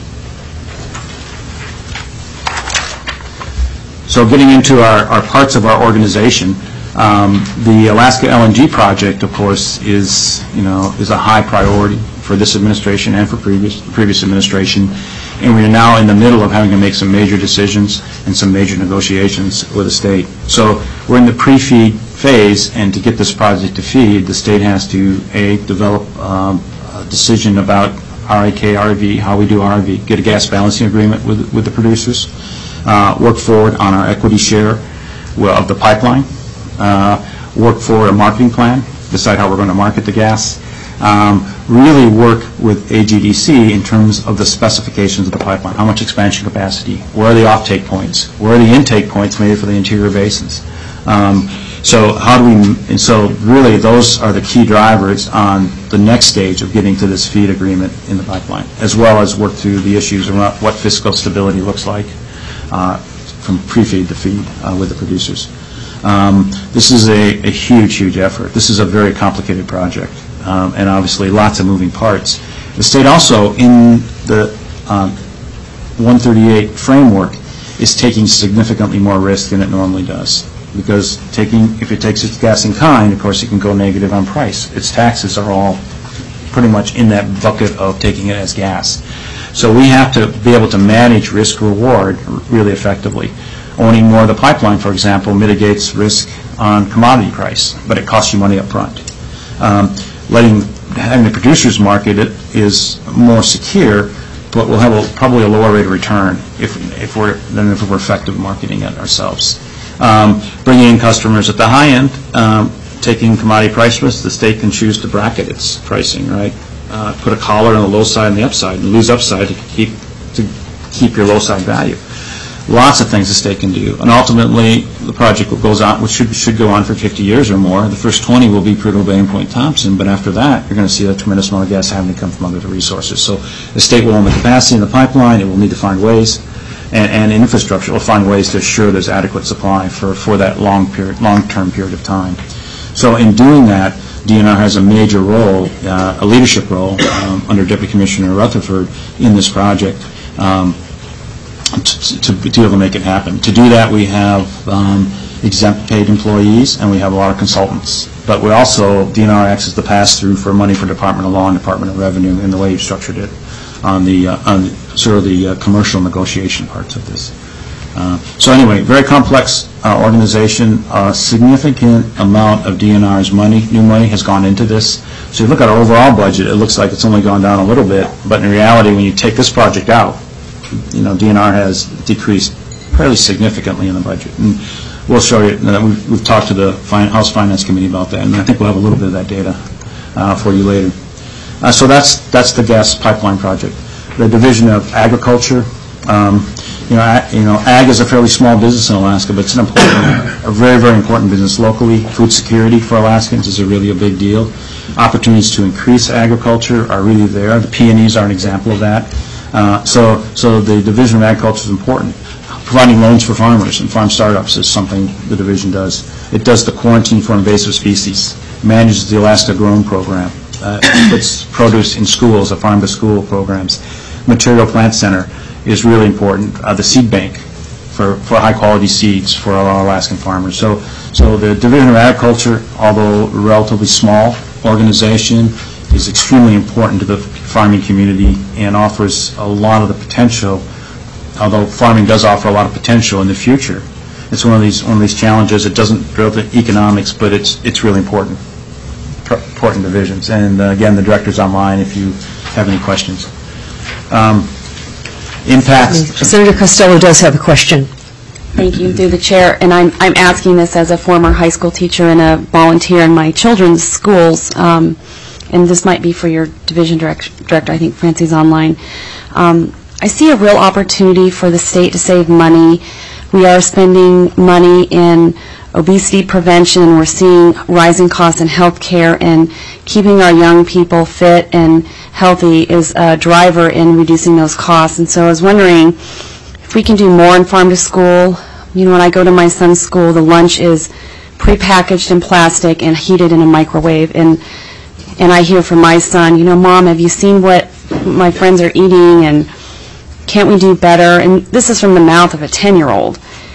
Speaker 6: So getting into our, our parts of our organization, um, the Alaska L N G project, of course, is, you know, is a high priority for this administration and for previous previous administration, and we are now in the middle of having to make some major decisions and some major negotiations with the state. So we're in the pre-feed phase, and to get this project to feed, the state has to, A, develop um, a decision about R A K, R V, how we do R V, get a gas balancing agreement with, with the producers, uh, work forward on our equity share of the pipeline, uh, work forward a marketing plan, decide how we're going to market the gas, um, really work with A G D C in terms of the specifications of the pipeline, how much expansion capacity, where are the offtake points, where are the intake points made for the interior basins. Um, so how do we, and so really those are the key drivers on the next stage of getting to this feed agreement in the pipeline, as well as work through the issues around what fiscal stability looks like uh, from pre-feed to feed uh, with the producers. Um, this is a, a huge, huge effort. This is a very complicated project, um, and obviously lots of moving parts. The state also, in the um, one thirty-eight framework, is taking significantly more risk than it normally does. Because taking, if it takes its gas in kind, of course, it can go negative on price. Its taxes are all pretty much in that bucket of taking it as gas. So we have to be able to manage risk-reward really effectively. Owning more of the pipeline, for example, mitigates risk on commodity price, but it costs you money up front. Um, letting, having the producers market it is more secure, but we'll have a, probably a lower rate of return if, if we're, than if we're effective marketing it ourselves. Um, bringing in customers at the high end, um, taking commodity price risk, the state can choose to bracket its pricing, right? Uh, put a collar on the low side and the upside, and lose upside to keep to keep your low side value. Lots of things the state can do, and ultimately the project goes on, which should should go on for fifty years or more. The first twenty will be Prudhoe Bay and Point Thompson, but after that, you're going to see a tremendous amount of gas having to come from other resources. So the state will own the capacity in the pipeline. It will need to find ways. And, and infrastructure will find ways to assure there's adequate supply for, for that long period, long-term period of time. So in doing that, D N R has a major role, uh, a leadership role um, under Deputy Commissioner Rutherford in this project um, to, to, to be able to make it happen. To do that, we have um, exempt paid employees and we have a lot of consultants. But we also, D N R acts as the pass-through for money for Department of Law and Department of Revenue in the way you've structured it on the, uh, on sort of the uh, commercial negotiation parts of this. Uh, So anyway, very complex uh, organization, a significant amount of D N R's money, new money, has gone into this. So you look at our overall budget, it looks like it's only gone down a little bit, but in reality, when you take this project out, you know, D N R has decreased fairly significantly in the budget. And we'll show you, uh, we've, we've talked to the fin- House Finance Committee about that, and I think we'll have a little bit of that data uh, for you later. Uh, so that's that's the gas pipeline project. The Division of Agriculture, um, you know, ag, you know, ag is a fairly small business in Alaska, but it's an important, a very, very important business locally. Food security for Alaskans is a really a big deal. Opportunities to increase agriculture are really there. The P and Es are an example of that. Uh, so, so the Division of Agriculture is important. Providing loans for farmers and farm startups is something the division does. It does the quarantine for invasive species, manages the Alaska Grown program, uh, puts produce in schools, the farm-to-school programs. Material Plant Center is really important. Uh, the seed bank for, for high-quality seeds for our Alaskan farmers. So, so the Division of Agriculture, although a relatively small organization, is extremely important to the farming community and offers a lot of the potential. Although farming does offer a lot of potential in the future, it's one of these one of these challenges. It doesn't drill to economics, but it's it's really important, important divisions. And uh, again, the director's online if you have any questions. Um, impacts.
Speaker 1: Senator Costello does have a question.
Speaker 2: Thank you, through the chair. And I'm I'm asking this as a former high school teacher and a volunteer in my children's schools. Um, and this might be for your division direct, director. I think Francie's online. Um, I see a real opportunity for the state to save money. We are spending money in obesity prevention. We're seeing rising costs in health care, and keeping our young people fit and healthy is a driver in reducing those costs. And so I was wondering if we can do more in farm to school. You know, when I go to my son's school, the lunch is prepackaged in plastic and heated in a microwave. And and I hear from my son, you know, Mom, have you seen what my friends are eating? And can't we do better? And this is from the mouth of a ten-year-old.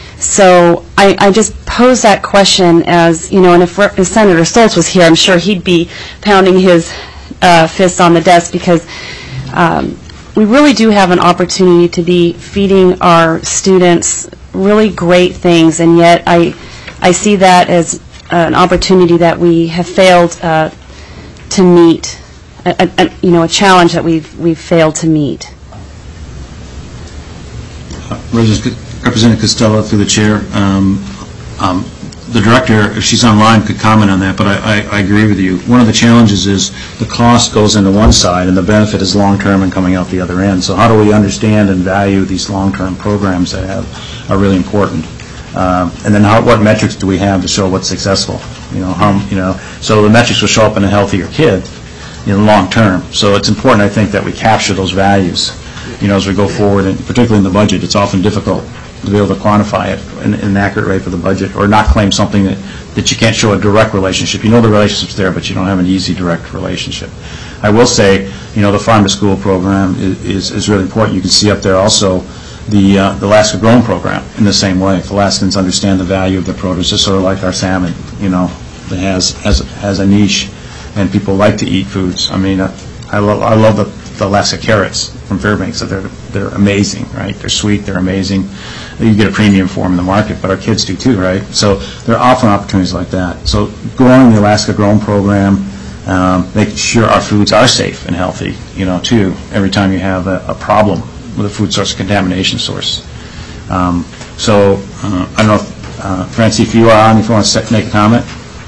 Speaker 2: So I, I just pose that question as, you know, and if, if Senator Stoltz was here, I'm sure he'd be pounding his uh, fists on the desk, because um, we really do have an opportunity to be feeding our students really great things, and yet I, I see that as an opportunity that we have failed uh, to meet, a, a, you know, a challenge that we've, we've failed to meet.
Speaker 6: Representative Costello, through the chair. Um, um, the director, if she's online, could comment on that, but I, I, I agree with you. One of the challenges is the cost goes into one side and the benefit is long-term and coming out the other end. So how do we understand and value these long-term programs that have are really important? Um, and then how, what metrics do we have to show what's successful? You know, how, you know, so the metrics will show up in a healthier kid in the long term. So it's important, I think, that we capture those values. You know, as we go forward, and particularly in the budget, it's often difficult to be able to quantify it in, in an accurate rate for the budget, or not claim something that, that you can't show a direct relationship. You know the relationship's there, but you don't have an easy direct relationship. I will say, you know, the Farm to School program is, is, is really important. You can see up there also the, uh, the Alaska Grown program in the same way. If Alaskans understand the value of the produce, it's sort of like our salmon, you know, that has, has, has a niche, and people like to eat foods. I mean, I, I love, I love the, the Alaska carrots from Fairbanks. So they're, they're amazing, right? They're sweet, they're amazing. You get a premium for them in the market, but our kids do too, right? So there are often opportunities like that. So growing the Alaska Grown program, um, making sure our foods are safe and healthy, you know, too, every time you have a, a problem with a food source, a contamination source. Um, so uh, I don't know, if, uh, Francie, if you are on, if you want to make a comment.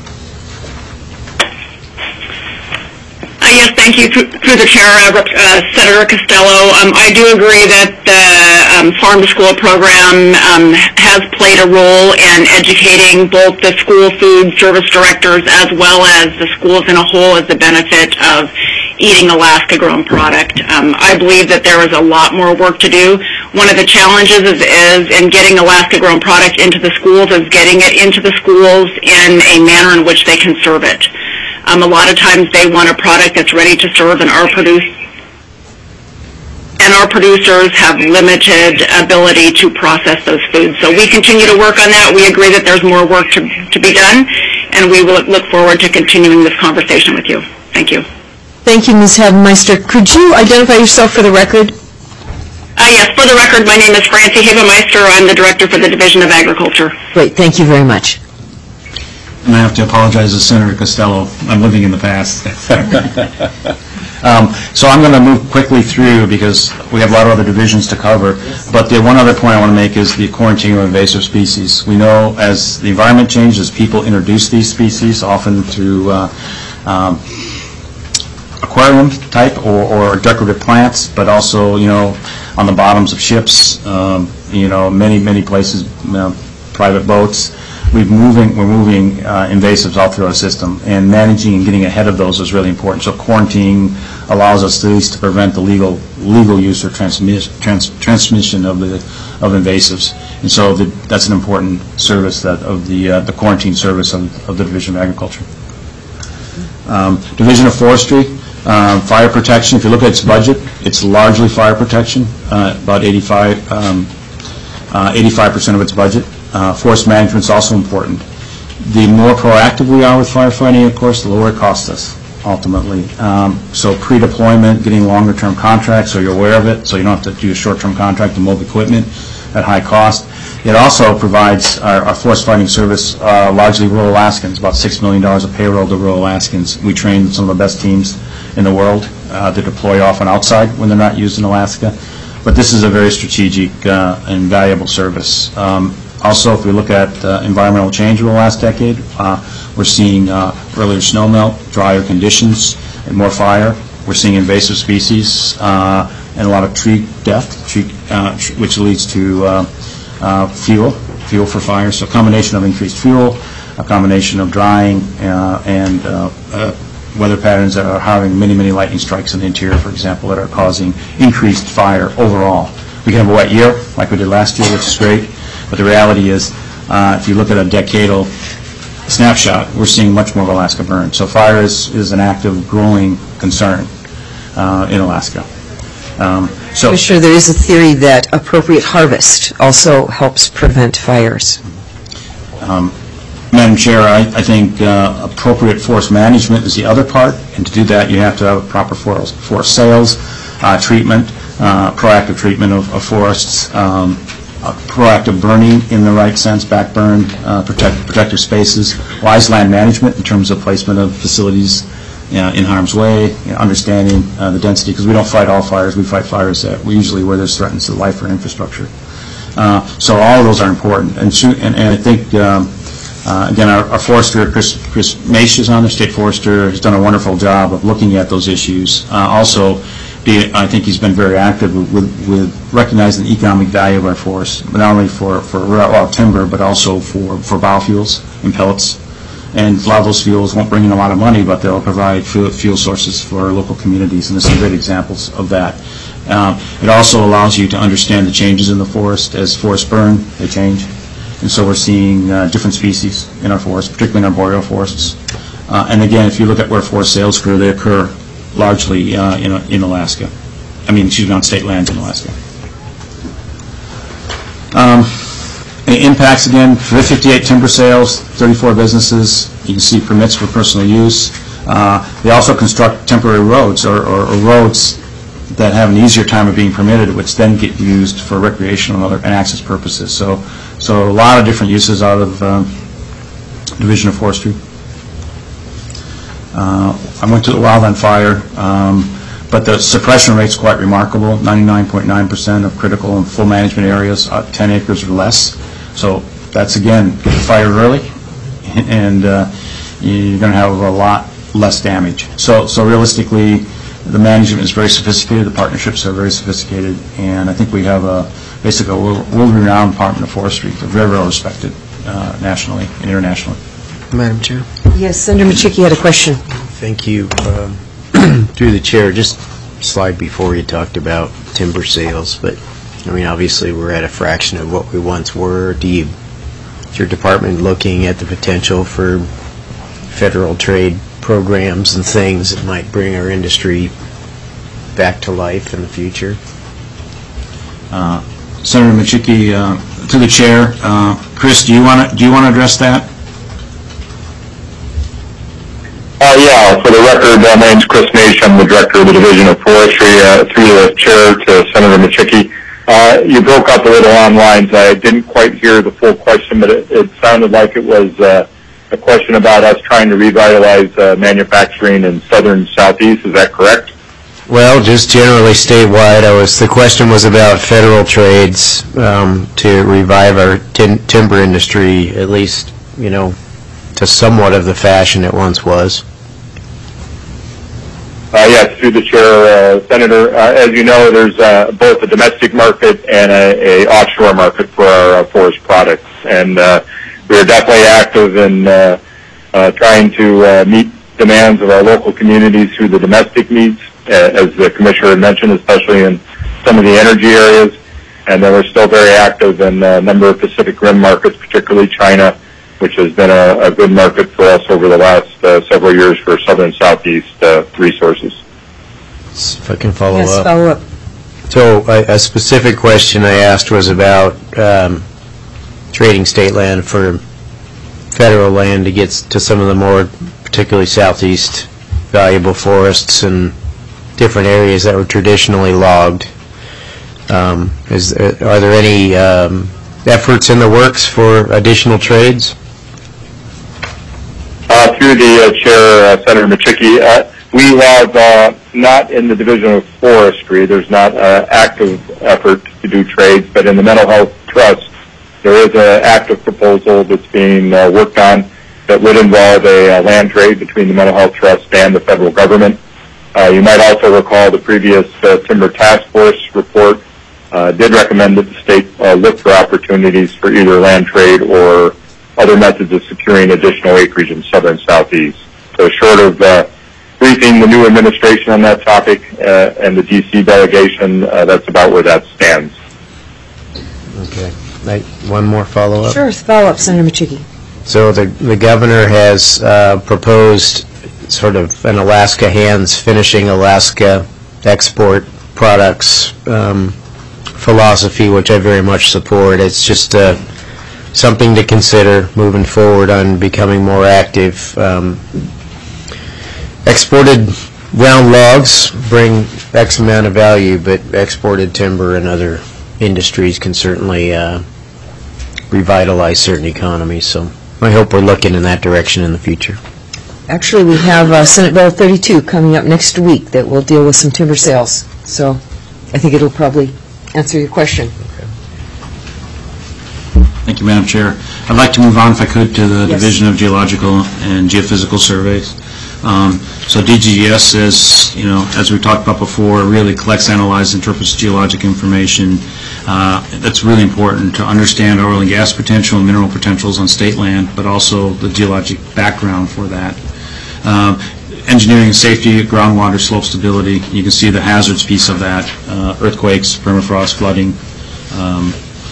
Speaker 7: Uh, yes, thank you. Through through the chair, uh, uh, Senator Costello, um, I do agree that the um, Farm to School program um, has played a role in educating both the school food service directors as well as the schools in a whole as the benefit of eating Alaska-grown product. Um, I believe that there is a lot more work to do. One of the challenges is, is in getting Alaska-grown product into the schools is getting it into the schools in a manner in which they can serve it. Um, a lot of times they want a product that's ready to serve, and our produce and our producers have limited ability to process those foods. So we continue to work on that. We agree that there's more work to, to be done, and we will look forward to continuing this conversation with you. Thank you.
Speaker 1: Thank you, Miz Havenmeister. Could you identify yourself for the record?
Speaker 7: Uh, yes, for the record, my name is Francie Habermeister. I'm the Director for the Division of Agriculture.
Speaker 1: Great, thank you very much.
Speaker 6: And I have to apologize to Senator Costello. I'm living in the past. um, so I'm going to move quickly through because we have a lot of other divisions to cover. But the one other point I want to make is the quarantine of invasive species. We know as the environment changes, people introduce these species often through uh, um, aquarium type or, or decorative plants, but also, you know, on the bottoms of ships, um, you know, many, many places, you know, private boats. We're moving, we're moving uh, invasives all through our system, and managing and getting ahead of those is really important. So quarantine allows us at least to prevent the legal legal use or transmission trans, transmission of the of invasives, and so the, that's an important service that of the uh, the quarantine service of, of the Division of Agriculture. Um, Division of Forestry, um, fire protection. If you look at its budget, it's largely fire protection, uh, about eighty-five um, uh, eighty-five percent of its budget. Uh, forest management is also important. The more proactive we are with firefighting, of course, the lower it costs us, ultimately. Um, so pre-deployment, getting longer-term contracts so you're aware of it, so you don't have to do a short-term contract to move equipment at high cost. It also provides our, our forest fighting service uh, largely rural Alaskans, about six million dollars of payroll to rural Alaskans. We train some of the best teams in the world uh, to deploy often outside when they're not used in Alaska. But this is a very strategic uh, and valuable service. Um, Also, if we look at uh, environmental change over the last decade, uh, we're seeing uh, earlier snowmelt, drier conditions, and more fire. We're seeing invasive species uh, and a lot of tree death, tree, uh, tr which leads to uh, uh, fuel, fuel for fire. So a combination of increased fuel, a combination of drying, uh, and uh, uh, weather patterns that are having many, many lightning strikes in the interior, for example, that are causing increased fire overall. We can have a wet year, like we did last year, which is great. But the reality is, uh, if you look at a decadal snapshot, we're seeing much more of Alaska burn. So fire is, is an active, growing concern uh, in Alaska. Um, so,
Speaker 1: Commissioner, there is a theory that appropriate harvest also helps prevent fires.
Speaker 6: Um, Madam Chair, I, I think uh, appropriate forest management is the other part, and to do that you have to have a proper forest, forest sales, uh, treatment, uh, proactive treatment of, of forests, um, Uh, proactive burning in the right sense, back burn, uh, protect, protective spaces, wise land management in terms of placement of facilities you know, in harm's way, you know, understanding uh, the density, because we don't fight all fires, we fight fires that we usually where there's threats to life or infrastructure. Uh, so all of those are important, and, and, and I think, um, uh, again, our, our forester, Chris, Chris Maish is on there, State Forester, has done a wonderful job of looking at those issues. Uh, also, I think he's been very active with, with recognizing the economic value of our forests, but not only for, for raw timber, but also for, for biofuels and pellets. And a lot of those fuels won't bring in a lot of money, but they'll provide fuel, fuel sources for our local communities, and there's some great examples of that. Um, it also allows you to understand the changes in the forest. As forests burn, they change. And so we're seeing uh, different species in our forests, particularly in our boreal forests. Uh, and again, if you look at where forest sales occur, they occur largely uh, in, in Alaska. I mean, excuse me, on state lands in Alaska. Um, impacts, again, fifty-eight timber sales, thirty-four businesses. You can see permits for personal use. Uh, they also construct temporary roads or, or, or roads that have an easier time of being permitted, which then get used for recreational and other and access purposes. So, so a lot of different uses out of um, Division of Forestry. Uh, I went to the wildland fire, um, but the suppression rate's quite remarkable, ninety-nine point nine percent of critical and full management areas, uh, ten acres or less. So that's, again, get the fire early, and uh, you're going to have a lot less damage. So, so realistically, the management is very sophisticated, the partnerships are very sophisticated, and I think we have a basically a world-renowned Department of Forestry. They're very well respected uh, nationally and internationally.
Speaker 4: Madam Chair.
Speaker 1: Yes, Senator Machicki had a question.
Speaker 4: Thank you. Um, through the chair, just slide before you talked about timber sales, but I mean, obviously we're at a fraction of what we once were. Do you, is your department looking at the potential for federal trade programs and things that might bring our industry back to life in the future?
Speaker 6: Uh, Senator Machicki, uh, to the chair, uh, Chris, do you want to do you want to address that?
Speaker 8: Uh, yeah, for the record, uh, my name is Chris Maish. I'm the director of the Division of Forestry. Uh, through the chair to Senator Machicki, Uh, you broke up a little online, so I didn't quite hear the full question, but it, it sounded like it was uh, a question about us trying to revitalize uh, manufacturing in southern southeast. Is that correct?
Speaker 4: Well, just generally statewide, I was, the question was about federal trades um, to revive our tin, timber industry, at least, you know, to somewhat of the fashion it once was.
Speaker 8: Uh, yes, through the chair, uh, Senator. Uh, as you know, there's uh, both a domestic market and a, a offshore market for our uh, forest products, and uh, we are definitely active in uh, uh, trying to uh, meet demands of our local communities through the domestic needs, uh, as the Commissioner had mentioned, especially in some of the energy areas. And then we're still very active in a number of Pacific Rim markets, particularly China, which has been a, a good market for us over the last uh, several years for southern southeast uh, resources.
Speaker 4: If I can follow
Speaker 1: Yes,
Speaker 4: up.
Speaker 1: follow up.
Speaker 4: So a, a specific question I asked was about um, trading state land for federal land to get to some of the more particularly southeast valuable forests and different areas that were traditionally logged. Um, is uh, are there any um, efforts in the works for additional trades?
Speaker 8: Uh, through the uh, chair, uh, Senator Machicki, uh, we have uh, not in the Division of Forestry, there's not uh, active effort to do trades, but in the Mental Health Trust, there is an active proposal that's being uh, worked on that would involve a uh, land trade between the Mental Health Trust and the federal government. Uh, you might also recall the previous uh, Timber Task Force report uh, did recommend that the state uh, look for opportunities for either land trade or other methods of securing additional acreage in southern southeast. So short of uh, briefing the new administration on that topic uh, and the D C delegation, uh, that's about where that stands.
Speaker 4: Okay. I, one more follow-up?
Speaker 1: Sure, follow up, Senator Machicki.
Speaker 4: So the, the governor has uh, proposed sort of an Alaska Hands Finishing Alaska Export Products um, philosophy, which I very much support. It's just uh, something to consider moving forward on becoming more active. Um, exported round logs bring X amount of value, but exported timber and other industries can certainly uh, revitalize certain economies. So I hope we're looking in that direction in the future.
Speaker 1: Actually, we have uh, Senate Bill thirty-two coming up next week that will deal with some timber sales. So I think it'll probably answer your question.
Speaker 6: Thank you, Madam Chair. I'd like to move on, if I could, to the
Speaker 1: Yes.
Speaker 6: Division of Geological and Geophysical Surveys. Um, so D G E S is, you know, as we talked about before, really collects, analyzes, interprets geologic information. Uh, that's really important to understand oil and gas potential and mineral potentials on state land, but also the geologic background for that. Um, engineering and safety, groundwater, slope stability. You can see the hazards piece of that, uh, earthquakes, permafrost, flooding. Um,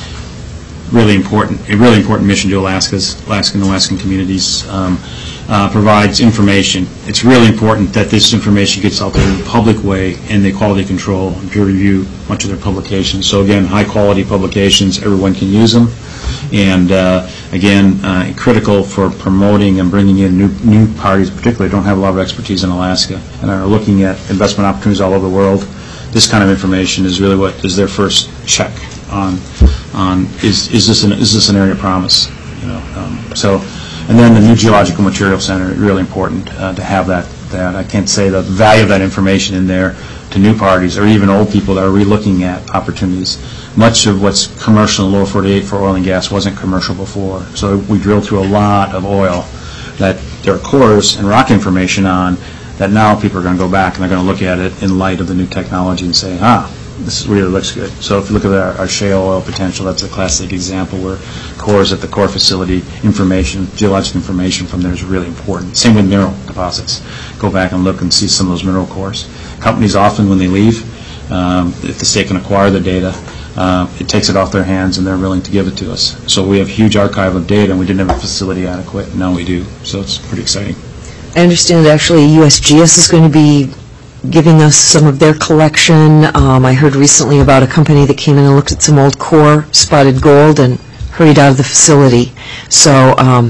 Speaker 6: really important, a really important mission to Alaska's, Alaskan and Alaskan communities. Um, uh, provides information. It's really important that this information gets out there in a public way, and they quality control and peer review much of their publications. So again, high quality publications, everyone can use them. And uh, again, uh, critical for promoting and bringing in new new parties, particularly don't have a lot of expertise in Alaska and are looking at investment opportunities all over the world. This kind of information is really what is their first check on on is is this an is this an area of promise, you know. Um, so, and then the new Geological Material Center, really important uh, to have that. That I can't say the value of that information in there to new parties or even old people that are re-looking at opportunities. Much of what's commercial in the lower forty-eight for oil and gas wasn't commercial before. So we drilled through a lot of oil that there are cores and rock information on that now people are going to go back and they're going to look at it in light of the new technology and say, ah, this really looks good. So if you look at our, our shale oil potential, that's a classic example where cores at the core facility, information, geologic information from there is really important. Same with mineral deposits. Go back and look and see some of those mineral cores. Companies often, when they leave, um, if the state can acquire the data, uh, it takes it off their hands and they're willing to give it to us. So we have a huge archive of data and we didn't have a facility adequate, and now we do. So it's pretty exciting.
Speaker 1: I understand that actually U S G S is going to be giving us some of their collection. Um, I heard recently about a company that came in and looked at some old core spotted gold and hurried out of the facility. So, um,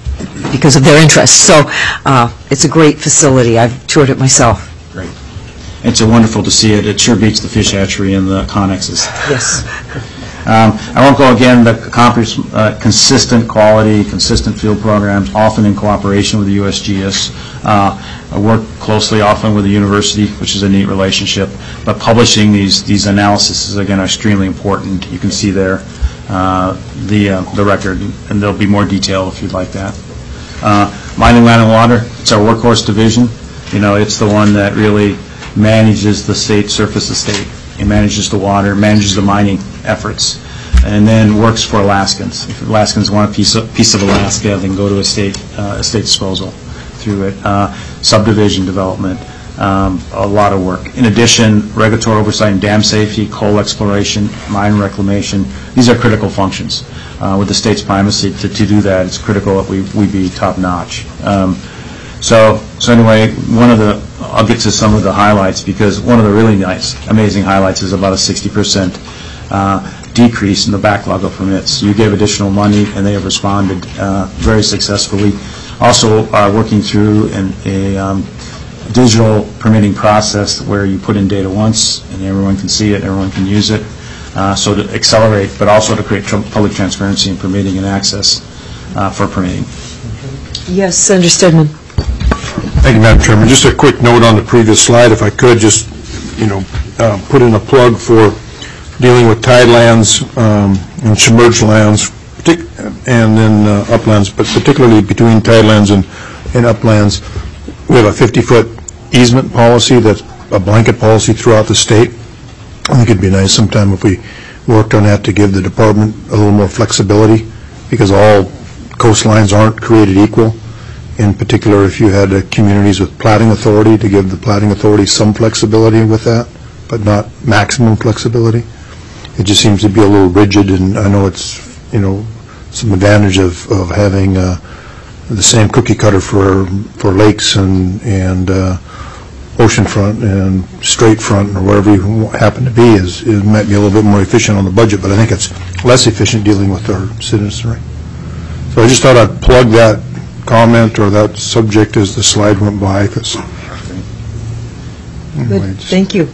Speaker 1: because of their interest. So, uh, it's a great facility. I've toured it myself.
Speaker 6: Great. It's a wonderful to see it. It sure beats the fish hatchery and the connexes.
Speaker 1: Yes.
Speaker 6: Um, I won't go again. The accomplish uh, consistent quality, consistent field programs, often in cooperation with the U S G S. Uh, I work closely often with the university, which is a neat relationship. But publishing these these analyses, again, are extremely important. You can see there uh, the uh, the record, and there'll be more detail if you'd like that. Uh, mining, land, and water. It's our workhorse division. You know, it's the one that really manages the state surface estate. It manages the water, manages the mining efforts, and then works for Alaskans. If Alaskans want a piece of, piece of Alaska, they can go to a state, uh, estate disposal through it. Uh, subdivision development, um, a lot of work. In addition, regulatory oversight and dam safety, coal exploration, mine reclamation. These are critical functions. Uh, with the state's primacy to, to do that, it's critical that we, we be top-notch. Um, so, so anyway, one of the, I'll get to some of the highlights, because one of the really nice, amazing highlights is about a sixty percent uh, decrease in the backlog of permits. You gave additional money, and they have responded uh, very successfully. Also, uh, working through an, a um, digital permitting process where you put in data once, and everyone can see it, everyone can use it. Uh, so to accelerate, but also to create tr- public transparency in permitting and access uh, for permitting.
Speaker 1: Yes, Senator Stedman.
Speaker 5: Thank you, Madam Chairman. Just a quick note on the previous slide, if I could, just, you know, uh, put in a plug for dealing with tidelands um, and submerged lands, partic- and then uh, uplands, but particularly between tidelands and, and uplands. We have a fifty-foot easement policy that's a blanket policy throughout the state. I think it'd be nice sometime if we worked on that to give the department a little more flexibility, because all coastlines aren't created equal. In particular, if you had uh, communities with platting authority, to give the platting authority some flexibility with that, but not maximum flexibility. It just seems to be a little rigid, and I know it's, you know, some advantage of, of having uh, the same cookie cutter for for lakes and, and uh, oceanfront and straight front, or wherever you happen to be, is it might be a little bit more efficient on the budget, but I think it's less efficient dealing with our citizenry. So I just thought I'd plug that comment or that subject as the slide went by. Cause anyway,
Speaker 1: Good. Thank you.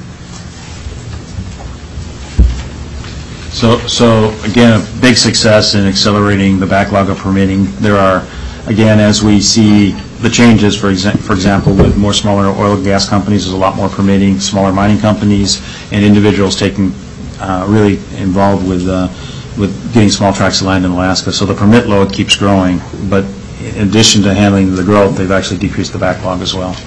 Speaker 6: So, so again, a big success in accelerating the backlog of permitting. There are, again, as we see the changes, for, exa- for example, with more smaller oil and gas companies, there's a lot more permitting, smaller mining companies, and individuals taking uh, really involved with uh, with getting small tracts of land in Alaska. So the permit load keeps growing, but in addition to handling the growth, they've actually decreased the backlog as well.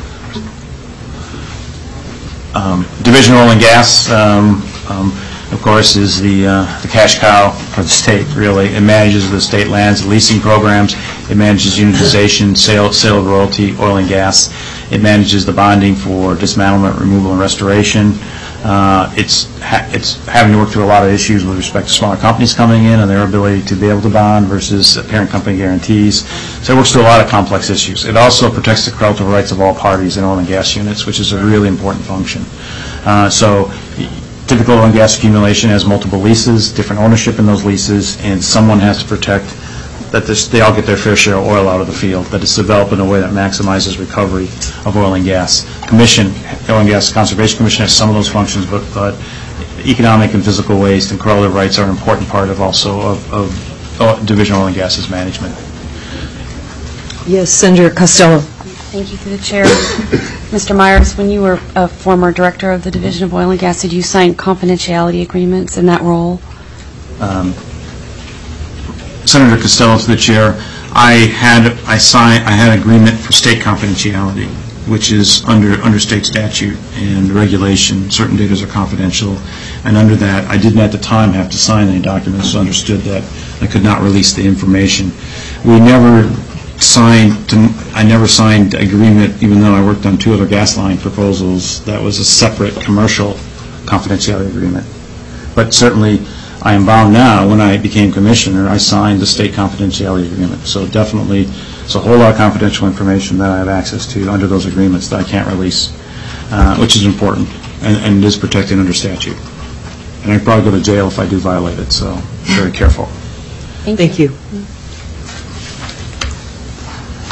Speaker 6: Um, Division of Oil and Gas, um, um, of course, is the uh, the cash cow for the state, really. It manages the state lands, leasing programs. It manages unitization, sale, sale of royalty, oil and gas. It manages the bonding for dismantlement, removal, and restoration. Uh, it's ha- it's having to work through a lot of issues with respect to smaller companies coming in and their ability to be able to bond versus parent company guarantees. So it works through a lot of complex issues. It also protects the relative rights of all parties in oil and gas units, which is a really important function. Uh, so typical oil and gas accumulation has multiple leases, different ownership in those leases, and someone has to protect that this, they all get their fair share of oil out of the field, that it's developed in a way that maximizes recovery of oil and gas. Commission, Oil and Gas Conservation Commission has some of those functions, but, but economic and physical waste and correlative rights are an important part of also of, of uh, Division of Oil and Gas's management.
Speaker 1: Yes, Senator Costello.
Speaker 2: Thank you through the chair. Mister Myers, when you were a former director of the Division of Oil and Gas, did you sign confidentiality agreements in that role?
Speaker 6: Um, Senator Costello, to the chair, I had I signed I had an agreement for state confidentiality, which is under under state statute and regulation. Certain data are confidential, and under that, I didn't at the time have to sign any documents, so understood that I could not release the information. We never signed. To, I never signed agreement, even though I worked on two other gas line proposals. That was a separate commercial confidentiality agreement, but certainly. I am bound now, when I became commissioner, I signed the state confidentiality agreement. So definitely, it's a whole lot of confidential information that I have access to under those agreements that I can't release, uh, which is important and, and is protected under statute. And I'd probably go to jail if I do violate it, so very careful.
Speaker 2: Thank,
Speaker 1: Thank
Speaker 2: you.
Speaker 1: you.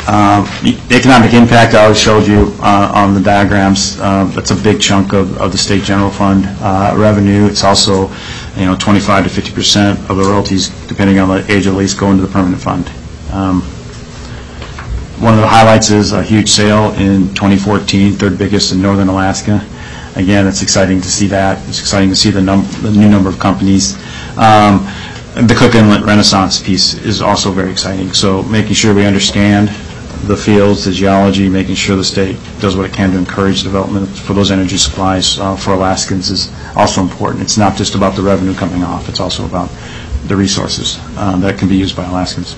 Speaker 6: Uh, The economic impact I always showed you uh, on the diagrams, uh, that's a big chunk of, of the state general fund uh, revenue. It's also, you know, twenty-five to fifty percent of the royalties, depending on the age of the lease, go into the permanent fund. Um, one of the highlights is a huge sale in twenty fourteen, third biggest in northern Alaska. Again, it's exciting to see that. It's exciting to see the, num the new number of companies. Um, the Cook Inlet Renaissance piece is also very exciting. So making sure we understand the fields, the geology, making sure the state does what it can to encourage development for those energy supplies uh, for Alaskans is also important. It's not just about the revenue coming off, it's also about the resources uh, that can be used by Alaskans.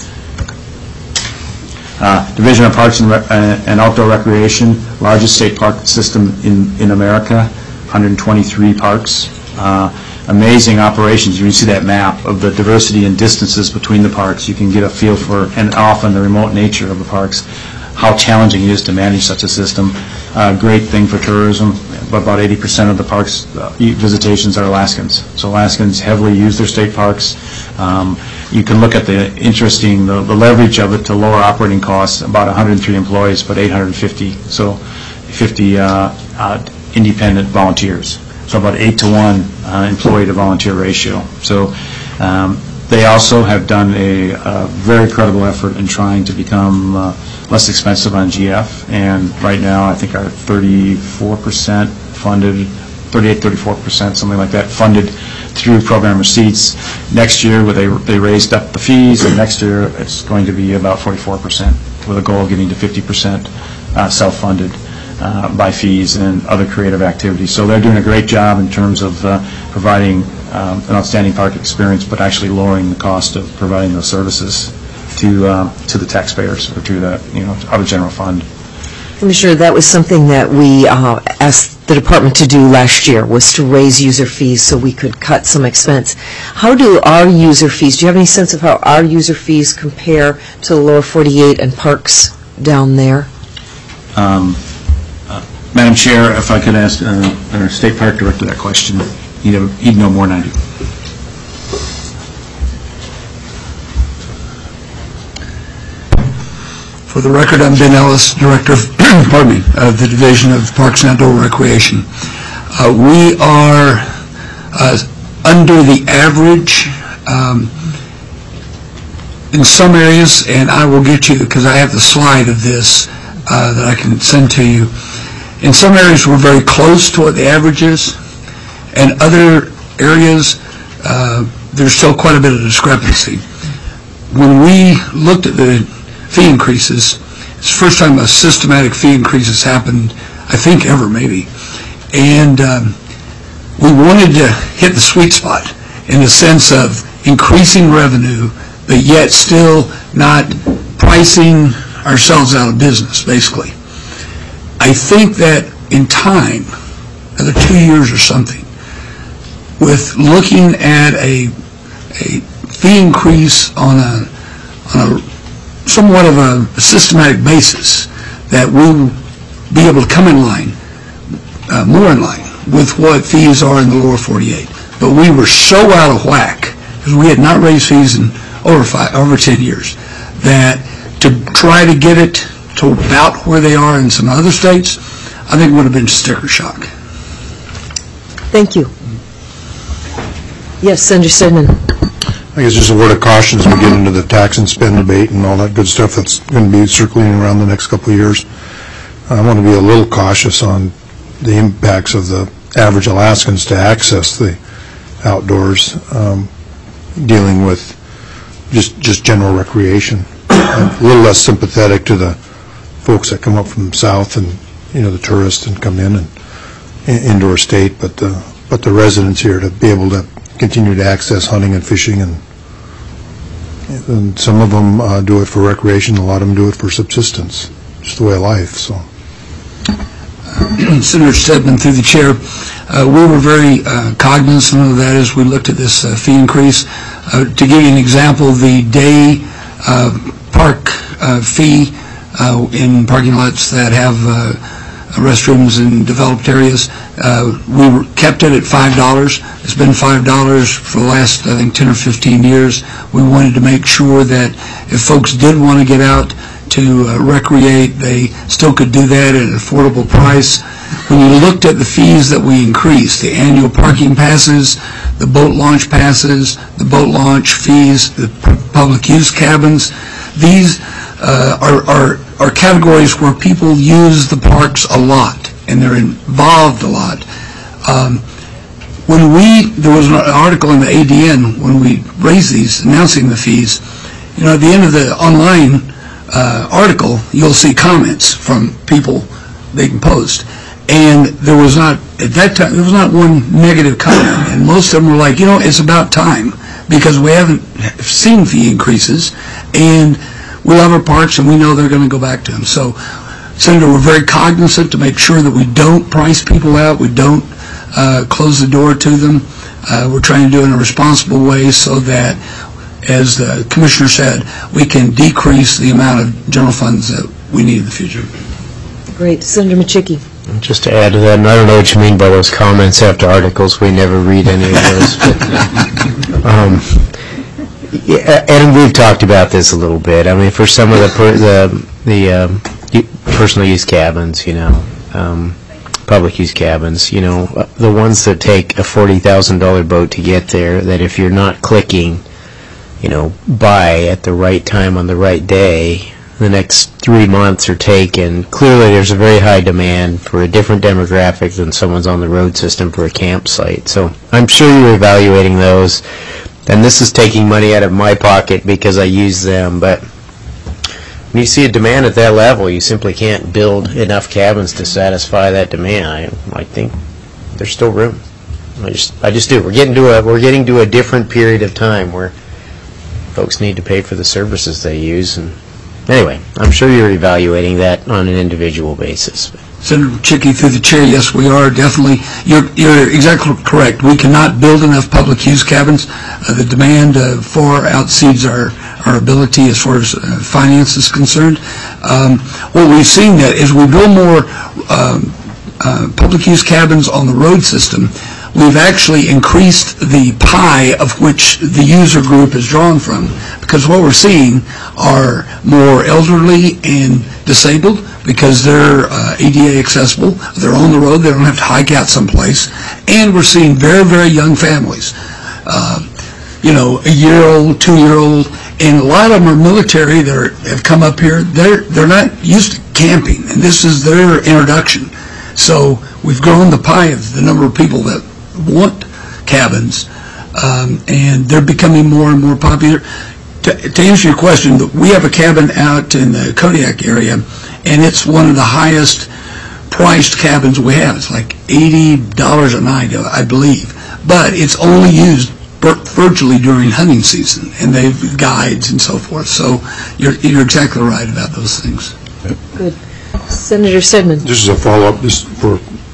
Speaker 6: Uh, Division of Parks and, Re uh, and Outdoor Recreation, largest state park system in, in America, one hundred twenty-three parks. Uh, amazing operations. You can see that map of the diversity and distances between the parks. You can get a feel for, and often the remote nature of the parks, how challenging it is to manage such a system. Uh, great thing for tourism. About eighty percent of the parks uh, visitations are Alaskans. So Alaskans heavily use their state parks. Um, you can look at the interesting, the, the leverage of it to lower operating costs, about one hundred three employees, but eight hundred fifty. So fifty uh, uh, independent volunteers. So about eight to one uh, employee to volunteer ratio. So um, they also have done a, a very credible effort in trying to become uh, less expensive on G F, and right now I think are thirty-four percent funded, thirty-eight, thirty-four percent, something like that, funded through program receipts. Next year, where they, they raised up the fees, and next year it's going to be about forty-four percent, with a goal of getting to fifty percent uh, self-funded uh, by fees and other creative activities. So they're doing a great job in terms of uh, providing um, an outstanding park experience, but actually lowering the cost of providing those services to um, to the taxpayers, or to the, you know, out of general fund.
Speaker 1: Commissioner, that was something that we uh, asked the department to do last year, was to raise user fees so we could cut some expense. How do our user fees, do you have any sense of how our user fees compare to the lower forty-eight and parks down there?
Speaker 6: Um, uh, Madam Chair, if I could ask uh, our State Park Director that question, he'd, have, he'd know more than I do.
Speaker 9: For the record, I'm Ben Ellis, Director of, pardon me, of the Division of Parks and Outdoor Recreation. Uh, we are uh, under the average um, in some areas, and I will get you, because I have the slide of this uh, that I can send to you. In some areas, we're very close to what the average is, and other areas, uh, there's still quite a bit of discrepancy. When we looked at the fee increases, it's the first time a systematic fee increase has happened, I think, ever, maybe. And um, we wanted to hit the sweet spot in the sense of increasing revenue, but yet still not pricing ourselves out of business, basically. I think that in time, another two years or something, with looking at a, a fee increase on a, on a somewhat of a systematic basis, that we'll be able to come in line, uh, more in line with what fees are in the lower forty-eight. But we were so out of whack, because we had not raised fees in over five, over ten years, that to try to get it to about where they are in some other states, I think would have been sticker shock.
Speaker 1: Thank you. Yes, Senator Sidman.
Speaker 5: I guess just a word of caution as we get into the tax and spend debate and all that good stuff that's going to be circulating around the next couple of years. I want to be a little cautious on the impacts of the average Alaskans to access the outdoors, um, dealing with just just general recreation. I'm a little less sympathetic to the folks that come up from south and, you know, the tourists and come in and in, into our state, but the but the residents here to be able to continue to access hunting and fishing, and and some of them uh, do it for recreation, a lot of them do it for subsistence, just the way of life. So,
Speaker 9: Senator Stedman, through the chair, uh, we were very uh, cognizant of that as we looked at this uh, fee increase. Uh, to give you an example, the day uh, park uh, fee uh, in parking lots that have uh, restrooms in developed areas, uh, we were kept it at five dollars. It's been five dollars for the last, I think, ten or fifteen years. We wanted to make sure that if folks did want to get out to uh, recreate, they still could do that at an affordable price. When you looked at the fees that we increased, the annual parking passes, the boat launch passes, the boat launch fees, the pu- public use cabins, these uh, are, are, are categories where people use the parks a lot, and they're involved a lot. Um, when we, there was an article in the A D N when we raised these, announcing the fees, you know, at the end of the online uh, article, you'll see comments from people they can post. And there was not, at that time, there was not one negative comment. And most of them were like, you know, it's about time, because we haven't seen fee increases, and we love our parks, and we know they're going to go back to them. So, Senator, we're very cognizant to make sure that we don't price people out, we don't uh, close the door to them. Uh, we're trying to do it in a responsible way so that, as the Commissioner said, we can decrease the amount of general funds that we need in the future.
Speaker 1: Great. Senator Machicki.
Speaker 4: Just to add to that, and I don't know what you mean by those comments after articles. We never read any of those. But, um, yeah, and we've talked about this a little bit. I mean, for some of the per, the the um, personal use cabins, you know, um, public use cabins, you know, the ones that take a forty thousand dollar boat to get there, that if you're not clicking, you know, buy at the right time on the right day, the next three months are taken. Clearly, there's a very high demand for a different demographic than someone's on the road system for a campsite. So I'm sure you're evaluating those, and this is taking money out of my pocket because I use them. But when you see a demand at that level, you simply can't build enough cabins to satisfy that demand. I, I think there's still room. I just, I just do. We're getting to a, we're getting to a different period of time where folks need to pay for the services they use. And anyway, I'm sure you're evaluating that on an individual basis.
Speaker 9: Senator Machicki, through the chair, yes, we are definitely. You're, you're exactly correct. We cannot build enough public use cabins. Uh, the demand uh, far exceeds our, our ability as far as uh, finance is concerned. Um, what we've seen that is we build more um, uh, public use cabins on the road system. We've actually increased the pie of which the user group is drawn from, because what we're seeing are more elderly and disabled because they're uh, A D A accessible, they're on the road, they don't have to hike out someplace, and we're seeing very, very young families, uh, you know, a year-old, two-year-old, and a lot of them are military that are, have come up here. They're, they're not used to camping, and this is their introduction. So we've grown the pie of the number of people that want cabins, um, and they're becoming more and more popular. To, to answer your question, we have a cabin out in the Kodiak area, and it's one of the highest priced cabins we have. It's like eighty dollars a night, I believe, but it's only used virtually during hunting season, and they've guides and so forth. So you're, you're exactly right about those things.
Speaker 1: Good. Senator Stedman.
Speaker 5: This is a follow-up. This for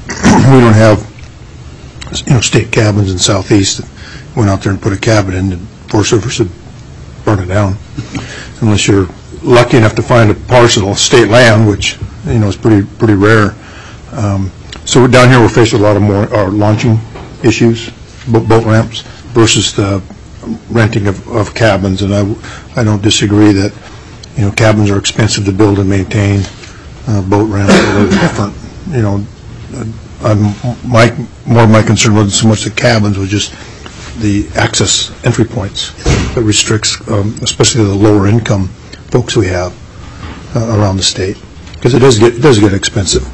Speaker 5: we don't have, you know, state cabins in Southeast that went out there and put a cabin in, and Forest Service would burn it down, unless you're lucky enough to find a parcel of state land, which, you know, is pretty pretty rare. Um, so we're down here, we're faced with a lot of more our launching issues, boat, boat ramps, versus the renting of, of cabins, and I, I don't disagree that, you know, cabins are expensive to build and maintain. Uh, boat ramps are a little different. You know, I'm, my more of my concern wasn't so much the cabins, was just the access entry points that restricts, um, especially the lower income folks we have uh, around the state, because it does get it does get expensive.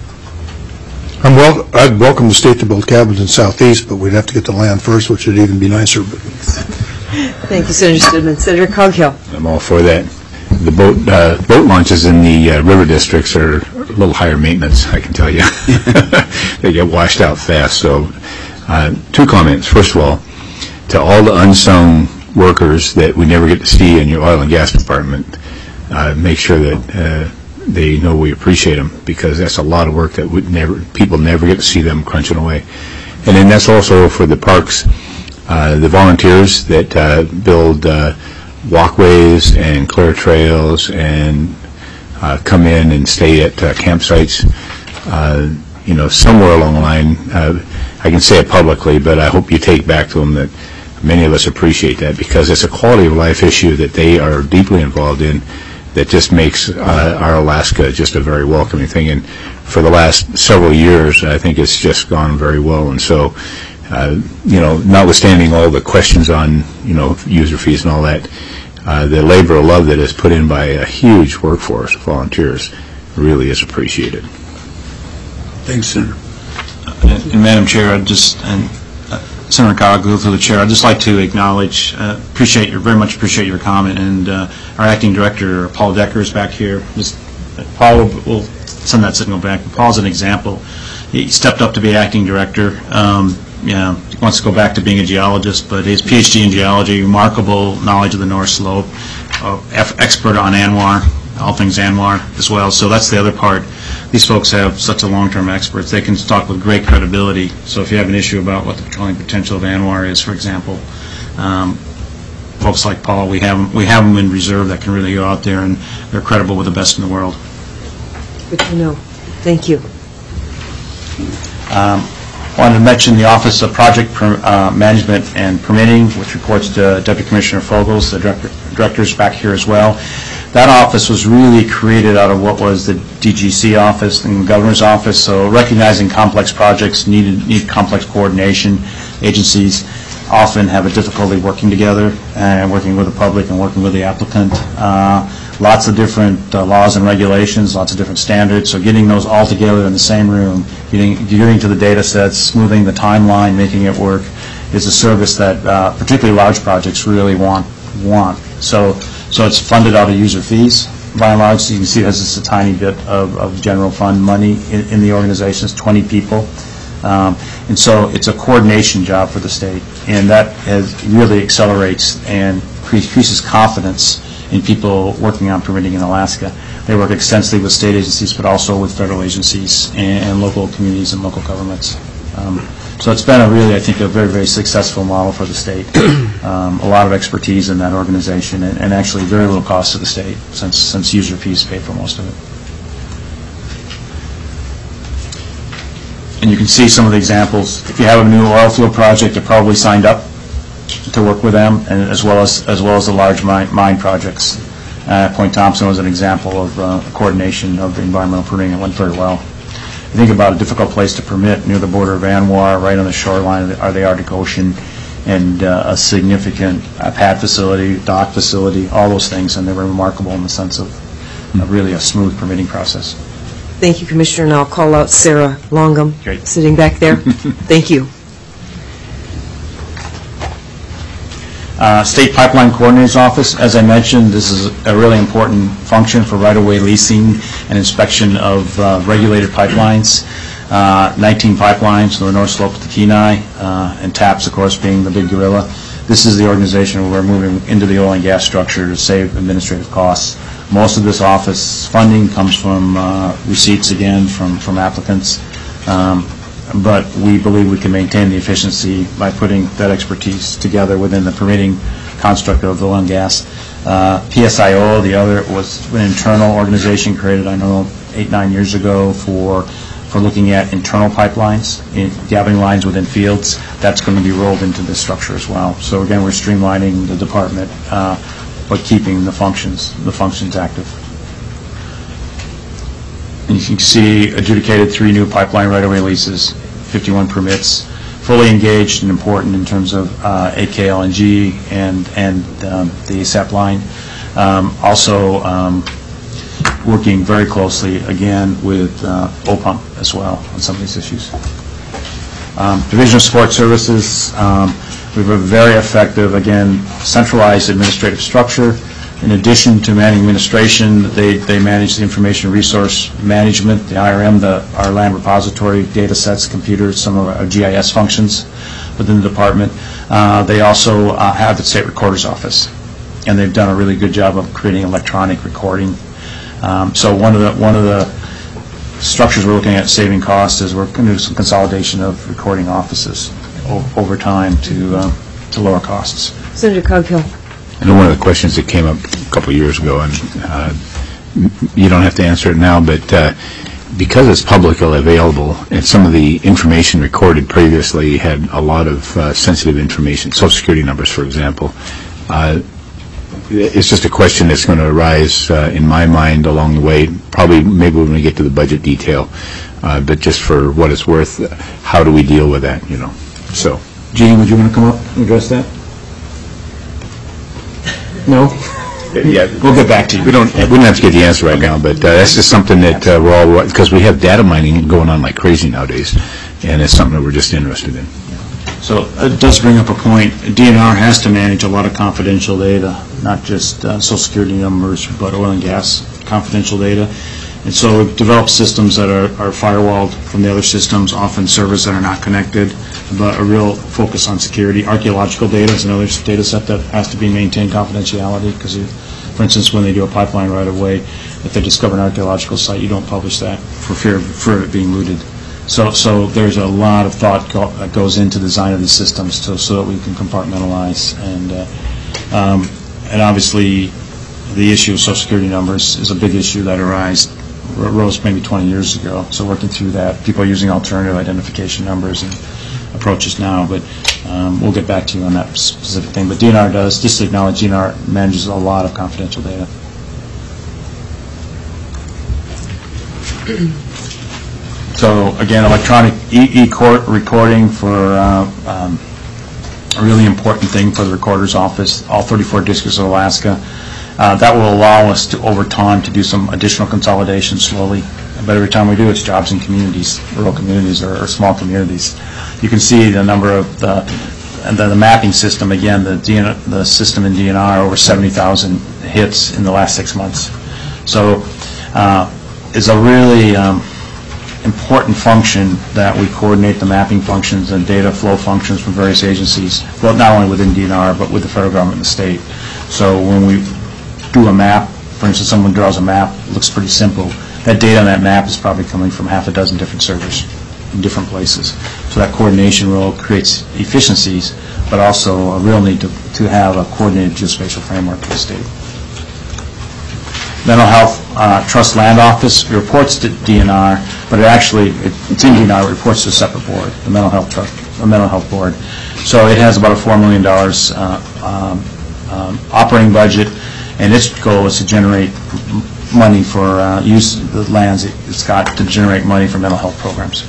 Speaker 5: I'm well. I'd welcome the state to build cabins in Southeast, but we'd have to get the land first, which would even be nicer. But.
Speaker 1: Thank you, Senator Stedman. Senator Coghill.
Speaker 3: I'm all for that. The boat uh, boat launches in the uh, river districts are a little higher maintenance, I can tell you. They get washed out fast. So, uh, two comments. First of all, to all the unsung workers that we never get to see in your oil and gas department, uh, make sure that uh, they know we appreciate them, because that's a lot of work that would never people never get to see them crunching away. And then that's also for the parks, uh, the volunteers that uh, build uh, walkways and clear trails and uh, come in and stay at uh, campsites. Uh, you know, somewhere along the line, uh, I can say it publicly, but I hope you take back to them that many of us appreciate that, because it's a quality of life issue that they are deeply involved in. that just makes uh, our Alaska just a very welcoming thing. And for the last several years, I think it's just gone very well. And so, uh, you know, notwithstanding all the questions on, you know, user fees and all that, uh, the labor of love that is put in by a huge workforce of volunteers really is appreciated.
Speaker 9: Thanks, Senator.
Speaker 6: And, and Madam Chair, I just, and uh, Senator Coghill, through the chair, I'd just like to acknowledge, uh, appreciate your, very much appreciate your comment, and uh, our acting director, Paul Decker, is back here. Just, Paul will, will send that signal back. Paul's an example. He stepped up to be acting director. Um, yeah, he wants to go back to being a geologist, but his P H D in geology, remarkable knowledge of the North Slope, uh, expert on ANWR, all things ANWR as well. So that's the other part. These folks have such a long-term experts. They can talk with great credibility. So if you have an issue about what the petroleum potential of ANWR is, for example, um, folks like Paul, we have them, we have them in reserve that can really go out there, and they're credible with the best in the world.
Speaker 1: Good to know. Thank you.
Speaker 6: Um, wanted to mention the Office of Project per, uh, Management and Permitting, which reports to Deputy Commissioner Fogels, the director, director's back here as well. That office was really created out of what was the D G C office and the governor's office, so recognizing complex projects needed, need complex coordination. Agencies often have a difficulty working together and working with the public and working with the applicant. Uh, lots of different uh, laws and regulations, lots of different standards, so getting those all together in the same room, getting, getting to the data sets, smoothing the timeline, making it work, is a service that uh, particularly large projects really want. want. So, so it's funded out of user fees, by and large. So you can see this is a tiny bit of, of general fund money in, in the organization. It's twenty people. Um, and so it's a coordination job for the state, and that has really accelerates and increases confidence in people working on permitting in Alaska. They work extensively with state agencies, but also with federal agencies and, and local communities and local governments. Um, so it's been a really, I think, a very, very successful model for the state. Um, a lot of expertise in that organization, and, and actually very little cost to the state, since since user fees pay for most of it. And you can see some of the examples. If you have a new oil field project, you're probably signed up to work with them, and as well as as well as the large mine, mine projects. Uh, Point Thompson was an example of uh, coordination of the environmental permitting. It went very well. You think about a difficult place to permit near the border of ANWR, right on the shoreline of the, of the Arctic Ocean, and uh, a significant uh, pad facility, dock facility, all those things, and they were remarkable in the sense of uh, really a smooth permitting process.
Speaker 1: Thank you, Commissioner, and I'll call out Sarah Longum,
Speaker 6: Great.
Speaker 1: sitting back there. Thank you.
Speaker 6: Uh, State Pipeline Coordinator's Office, as I mentioned, this is a really important function for right-of-way leasing and inspection of uh, regulated pipelines. Uh, nineteen pipelines from the North Slope to Kenai, uh, and TAPS, of course, being the big gorilla. This is the organization where we're moving into the oil and gas structure to save administrative costs. Most of this office funding comes from uh, receipts, again, from, from applicants. Um, but we believe we can maintain the efficiency by putting that expertise together within the permitting construct of oil and gas. Uh, P S I O, the other, was an internal organization created, I know, eight, nine years ago for for looking at internal pipelines, in gathering lines within fields. That's going to be rolled into this structure as well. So again, we're streamlining the department, uh, but keeping the functions the functions active. And you can see adjudicated three new pipeline right-of-way leases, fifty-one permits, fully engaged and important in terms of uh, A K L N G and and um, the A S A P line. Um, also um, working very closely again with uh, O P U M as well on some of these issues. Um, Division of Support Services, um, we have a very effective, again, centralized administrative structure. In addition to managing administration, they, they manage the information resource management, the I R M, the, our land repository, data sets, computers, some of our G I S functions within the department. Uh, they also uh, have the State Recorder's Office, and they've done a really good job of creating electronic recording. Um, so one of the one of the structures we're looking at saving costs is we're going to do some consolidation of recording offices o over time to uh, to lower costs.
Speaker 1: Senator Coghill.
Speaker 3: I know one of the questions that came up a couple of years ago, and uh, you don't have to answer it now, but uh, because it's publicly available, and some of the information recorded previously had a lot of uh, sensitive information, Social Security numbers, for example, uh, it's just a question that's going to arise uh, in my mind along the way, probably maybe when we get to the budget detail, uh, but just for what it's worth, how do we deal with that, you know? So,
Speaker 6: Gene, would you want to come up and address that? No?
Speaker 3: yeah,
Speaker 6: We'll get back to you.
Speaker 3: we don't, we don't have to get the answer right now, but uh, that's just something that uh, we're all, because we have data mining going on like crazy nowadays, and it's something that we're just interested in.
Speaker 6: So it does bring up a point. D N R has to manage a lot of confidential data, not just uh, Social Security numbers, but oil and gas confidential data. And so it develops systems that are, are firewalled from the other systems, often servers that are not connected, but a real focus on security. Archaeological data is another data set that has to be maintained confidentiality, because, for instance, when they do a pipeline right away, if they discover an archaeological site, you don't publish that for fear of, for it being looted. So, so there's a lot of thought go, that goes into the design of these systems to, so that we can compartmentalize. And, uh, um, and obviously, the issue of Social Security numbers is a big issue that arose, arose maybe twenty years ago. So working through that, people are using alternative identification numbers and approaches now. But um, we'll get back to you on that specific thing. But D N R does, just to acknowledge, D N R manages a lot of confidential data. So again, electronic e- e-court recording for uh, um, a really important thing for the recorder's office, all thirty-four districts of Alaska. Uh, that will allow us to, over time, to do some additional consolidation slowly. But every time we do, it's jobs in communities, rural communities or, or small communities. You can see the number of the, and the, the mapping system, again, the, D N, the system in D N R, over seventy thousand hits in the last six months. So uh, it's a really um, important function that we coordinate the mapping functions and data flow functions from various agencies, well, not only within D N R, but with the federal government and the state. So when we do a map, for instance, someone draws a map, it looks pretty simple. That data on that map is probably coming from half a dozen different servers in different places. So that coordination role creates efficiencies, but also a real need to, to have a coordinated geospatial framework for the state. Mental Health uh, Trust Land Office reports to D N R, but it actually, it, it's in D N R, it reports to a separate board, the Mental Health Trust, the Mental Health Board. So it has about a four million dollars uh, um, um, operating budget, and its goal is to generate money for uh, use of the lands it's got to generate money for mental health programs.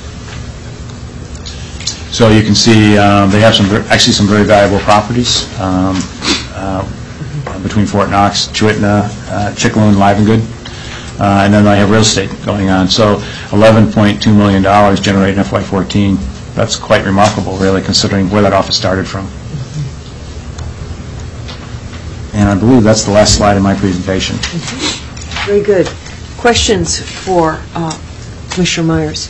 Speaker 6: So you can see um, they have some actually some very valuable properties um, uh, between Fort Knox, Chewitna, uh, Chickaloon, Livengood, uh, and then they have real estate going on. So eleven point two million dollars generated in F Y fourteen. That's quite remarkable, really, considering where that office started from. And I believe that's the last slide in my presentation.
Speaker 1: Very good. Questions for uh, Commissioner Myers?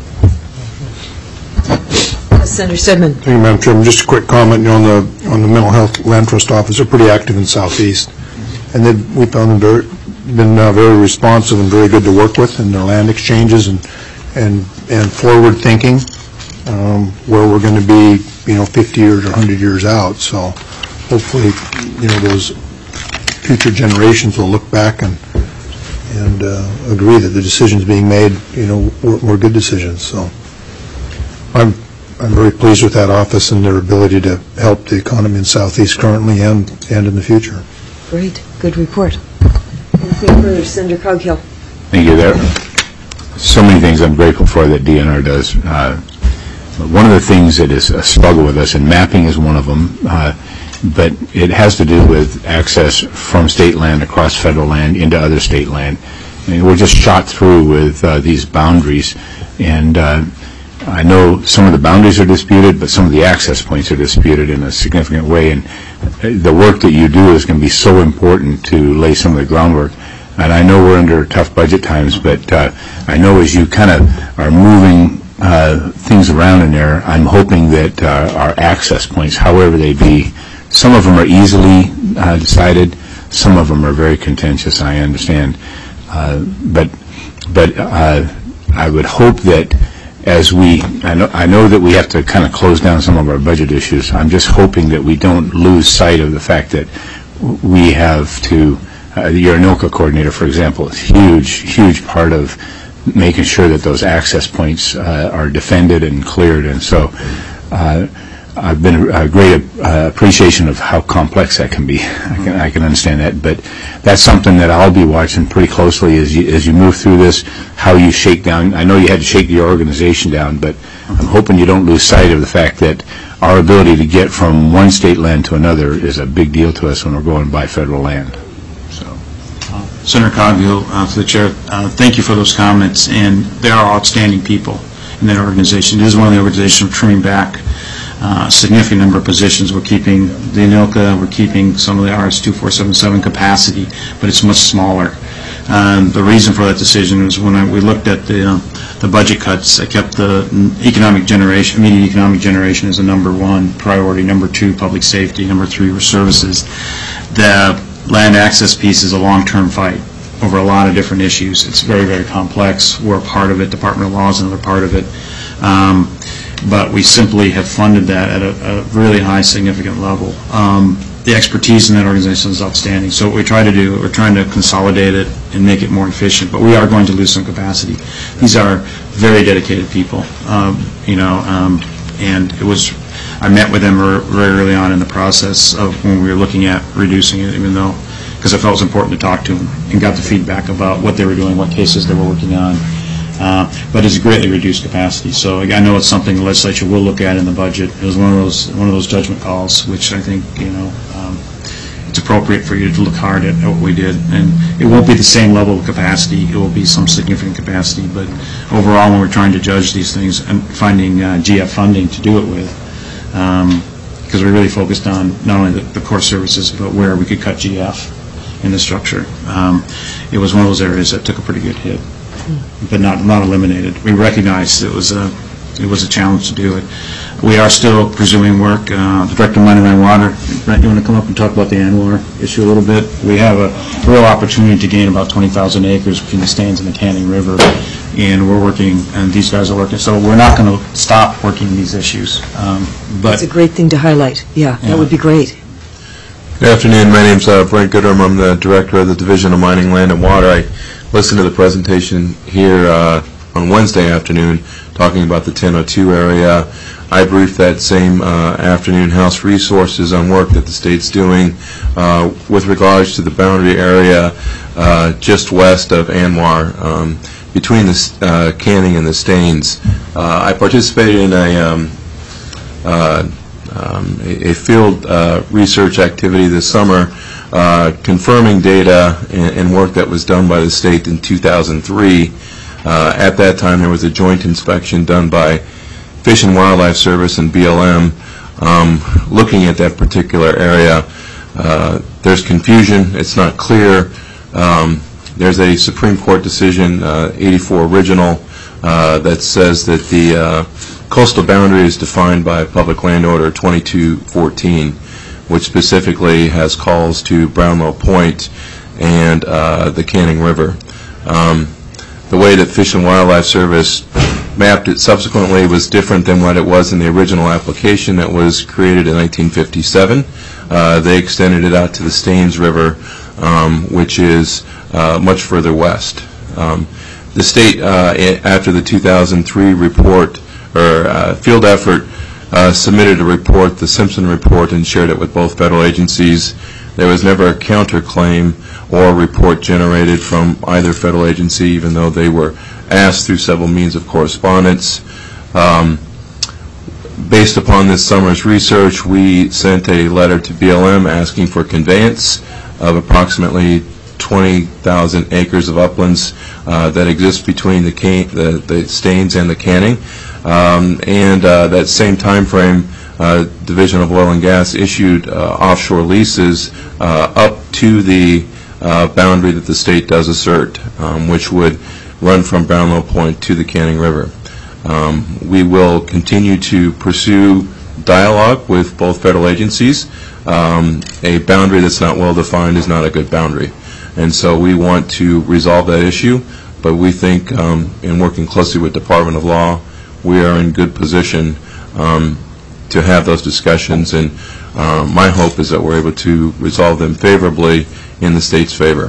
Speaker 1: Senator Stedman.
Speaker 5: Thank you, Madam Chairman. Just a quick comment, you know, on the on the Mental Health Land Trust Office. They're pretty active in Southeast, and they, we found them very been uh, very responsive and very good to work with in their land exchanges and and and forward thinking, um, where we're going to be, you know, fifty years or one hundred years out. So hopefully, you know, those future generations will look back and and uh, agree that the decisions being made, you know, were, were good decisions. So I'm. I'm very pleased with that office and their ability to help the economy in Southeast currently and, and in the future.
Speaker 1: Great. Good report. Anything further, Senator Coghill?
Speaker 3: Thank you. There are so many things I'm grateful for that D N R does. Uh, one of the things that is a struggle with us, and mapping is one of them, uh, but it has to do with access from state land across federal land into other state land. And we're just shot through with uh, these boundaries, and uh, I know some of the boundaries are disputed, but some of the access points are disputed in a significant way, and the work that you do is going to be so important to lay some of the groundwork. And I know we're under tough budget times, but uh, I know as you kind of are moving uh, things around in there, I'm hoping that uh, our access points, however they be, some of them are easily uh, decided, some of them are very contentious, I understand. Uh, but but uh, I would hope that as we, I know, I know that we have to kind of close down some of our budget issues. I'm just hoping that we don't lose sight of the fact that we have to, uh, the Uranoka coordinator, for example, is a huge, huge part of making sure that those access points uh, are defended and cleared. And so uh, I've been a great uh, appreciation of how complex that can be. I can, I can understand that, but that's something that I'll be watching pretty closely as you, as you move through this, how you shake down. I know you had to shake your organization down, but I'm hoping you don't lose sight of the fact that our ability to get from one state land to another is a big deal to us when we're going by federal land. So,
Speaker 6: uh, Senator Coghill, uh, to the chair, uh, thank you for those comments, and there are outstanding people in that organization. It is one of the organizations we're trimming back Uh, a significant number of positions. We're keeping the A N I L C A, we're keeping some of the R S two four seven seven capacity, but it's much smaller. Um, the reason for that decision was when I, we looked at the uh, the budget cuts, I kept the economic generation, immediate economic generation as a number one priority, number two, public safety, number three were services. The land access piece is a long-term fight over a lot of different issues. It's very, very complex. We're a part of it. Department of Law is another part of it. Um, but we simply have funded that at a, a really high, significant level. Um, the expertise in that organization is outstanding. So what we try to do, we're trying to consolidate it and make it more efficient, but we are going to lose some capacity. These are very dedicated people, um, you know, um, and it was, I met with them very early on in the process of when we were looking at reducing it, even though, because I felt it was important to talk to them and got the feedback about what they were doing, what cases they were working on. Uh, but it's greatly reduced capacity. So I know it's something the legislature will look at in the budget. It was one of those one of those judgment calls, which I think you know um, it's appropriate for you to look hard at, at what we did. And it won't be the same level of capacity. It will be some significant capacity. But overall, when we're trying to judge these things and finding uh, G F funding to do it with, because um, we really focused on not only the, the core services, but where we could cut G F in the structure. Um, it was one of those areas that took a pretty good hit, but not not eliminated. We recognized it was a it was a challenge to do it. We are still pursuing work. Uh, the Director of Mining and Water, Brent, you want to come up and talk about the ANWR issue a little bit? We have a real opportunity to gain about twenty thousand acres between the Staines and the Canning River, and we're working, and these guys are working. So we're not going to stop working these issues. Um, but
Speaker 1: It's a great thing to highlight. Yeah,
Speaker 6: Yeah.
Speaker 1: that would be great.
Speaker 10: Good afternoon. My name's uh, Brent Goodrum. I'm the Director of the Division of Mining, Land, and Water. I listened to the presentation here uh, on Wednesday afternoon talking about the ten oh two area. I briefed that same uh, afternoon House Resources on work that the state's doing uh, with regards to the boundary area uh, just west of ANWR, um, between the uh, Canning and the Staines. Uh, I participated in a um, uh, Um, a, a field uh, research activity this summer uh, confirming data and, and work that was done by the state in two thousand three. Uh, at that time, there was a joint inspection done by Fish and Wildlife Service and B L M um, looking at that particular area. Uh, there's confusion. It's not clear. Um, there's a Supreme Court decision, uh, eighty-four original, uh, that says that the uh, coastal boundary is defined by Public Land Order twenty-two fourteen, which specifically has calls to Brownlow Point and uh, the Canning River. Um, the way that Fish and Wildlife Service mapped it subsequently was different than what it was in the original application that was created in nineteen fifty-seven. Uh, they extended it out to the Staines River, um, which is uh, much further west. Um, the state, uh, after the two thousand three report, or uh, field effort, uh, submitted a report, the Simpson report, and shared it with both federal agencies. There was never a counterclaim or report generated from either federal agency, even though they were asked through several means of correspondence. Um, based upon this summer's research, we sent a letter to B L M asking for conveyance of approximately twenty thousand acres of uplands uh, that exist between the, Can the, the Staines and the Canning. Um, and uh, that same time frame, uh, Division of Oil and Gas issued uh, offshore leases uh, up to the uh, boundary that the state does assert, um, which would run from Brownlow Point to the Canning River. Um, we will continue to pursue dialogue with both federal agencies. Um, a boundary that's not well defined is not a good boundary, and so we want to resolve that issue, but we think um, in working closely with Department of Law, we are in good position um, to have those discussions, and uh, my hope is that we're able to resolve them favorably in the state's favor.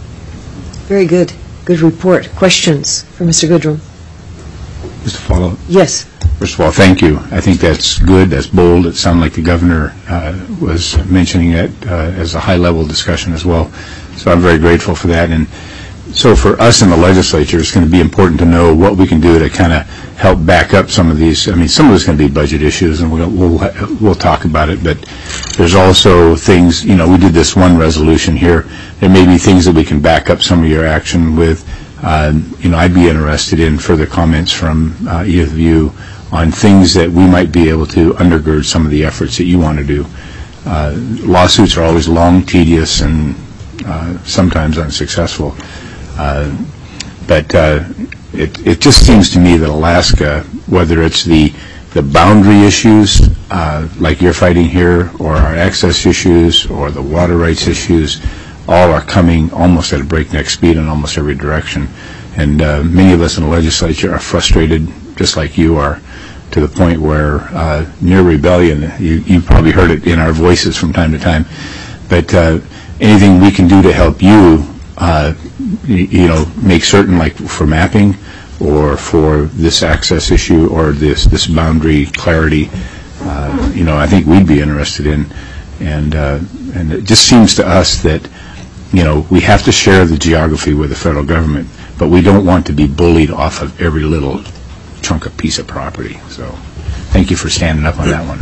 Speaker 1: Very good. Good report. Questions for Mister Goodrum?
Speaker 3: Just to follow up.
Speaker 1: Yes.
Speaker 3: First of all, thank you. I think that's good, that's bold. It sounded like the governor uh, was mentioning it uh, as a high-level discussion as well. So I'm very grateful for that. And so for us in the legislature, it's going to be important to know what we can do to kind of help back up some of these. I mean, some of it's going to be budget issues, and we'll, we'll, we'll talk about it, but there's also things, you know, we did this one resolution here. There may be things that we can back up some of your action with. Uh, you know, I'd be interested in further comments from uh, either of you on things that we might be able to undergird some of the efforts that you want to do. Uh, lawsuits are always long, tedious, and uh, sometimes unsuccessful. Uh, but uh, it, it just seems to me that Alaska, whether it's the, the boundary issues, uh, like you're fighting here, or our access issues, or the water rights issues, all are coming almost at a breakneck speed in almost every direction. And uh, many of us in the legislature are frustrated, just like you are, to the point where uh, near rebellion, you, you probably heard it in our voices from time to time, but uh, anything we can do to help you, uh, you, you know, make certain, like for mapping or for this access issue or this, this boundary clarity, uh, you know, I think we'd be interested in. And, uh, and it just seems to us that, you know, we have to share the geography with the federal government, but we don't want to be bullied off of every little chunk of piece of property. So thank you for standing up on that one.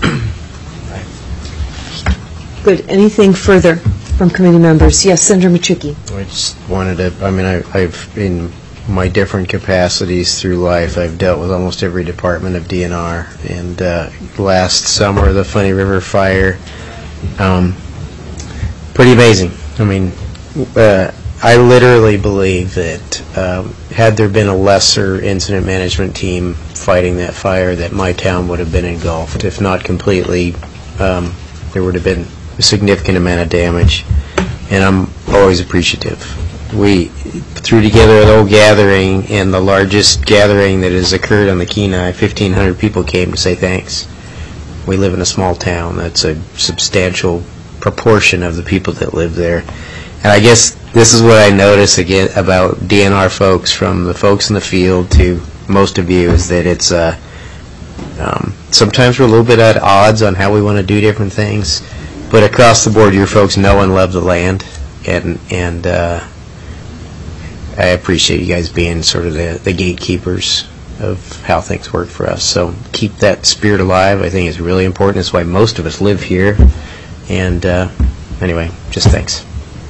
Speaker 1: Good. Anything further from committee members? Yes, Senator Machuki.
Speaker 4: I just wanted to, I mean, I, I've, in my different capacities through life, I've dealt with almost every department of D N R. And uh, last summer, the Funny River fire, um, pretty amazing. I mean, uh, I literally believe that um, had there been a lesser incident management team fighting that fire, that my town would have been engulfed. If not completely, um, there would have been a significant amount of damage. And I'm always appreciative. We threw together a little gathering, and the largest gathering that has occurred on the Kenai, fifteen hundred people came to say thanks. We live in a small town. That's a substantial proportion of the people that live there. And I guess this is what I notice again about D N R folks, from the folks in the field to most of you, is that it's uh, um, sometimes we're a little bit at odds on how we want to do different things, but across the board, your folks know and love the land, and and uh, I appreciate you guys being sort of the, the gatekeepers of how things work for us. So keep that spirit alive. I think it's really important. That's why most of us live here. And uh, anyway, just thanks.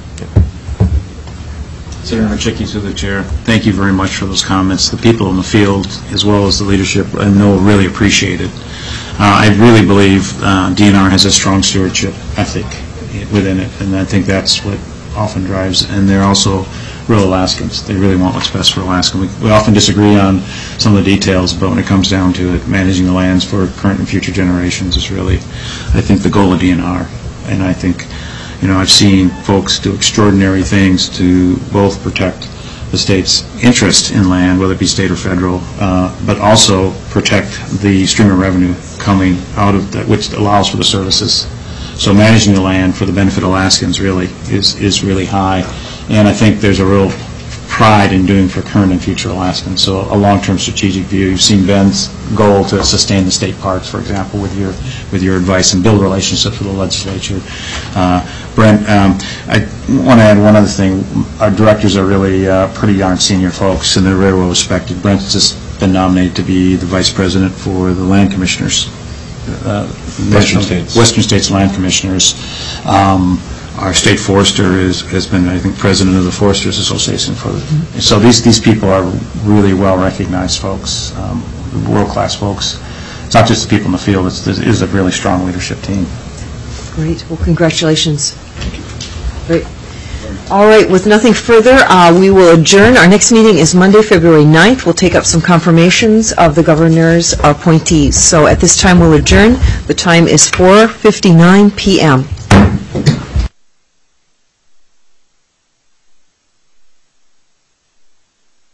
Speaker 6: Senator Machuki, through the chair, thank you very much for those comments. The people in the field, as well as the leadership, I know really appreciate it. Uh, I really believe uh, D N R has a strong stewardship ethic within it, and I think that's what often drives. And they're also real Alaskans. They really want what's best for Alaska. We, we often disagree on some of the details, but when it comes down to it, managing the lands for current and future generations is really, I think, the goal of D N R. And I think, you know, I've seen folks do extraordinary things to both protect the state's interest in land, whether it be state or federal, uh, but also protect the stream of revenue coming out of that, which allows for the services. So managing the land for the benefit of Alaskans really is, is really high. And I think there's a real pride in doing for current and future Alaskans. So a long-term strategic view. You've seen Ben's goal to sustain the state parks, for example, with your with your advice and build relationships with the legislature. Uh, Brent, um, I want to add one other thing. Our directors are really uh, pretty darn senior folks, and they're very well respected. Brent's just been nominated to be the vice president for the land commissioners. Uh,
Speaker 10: Western States.
Speaker 6: Western States Land Commissioners. Um, Our state forester is, has been, I think, president of the Foresters Association. For the, so these these people are really well-recognized folks, um, world-class folks. It's not just the people in the field. It's, it is a really strong leadership team.
Speaker 1: Great. Well, congratulations. Great. All right. With nothing further, uh, we will adjourn. Our next meeting is Monday, February ninth. We'll take up some confirmations of the governor's appointees. So at this time, we'll adjourn. The time is four fifty-nine p m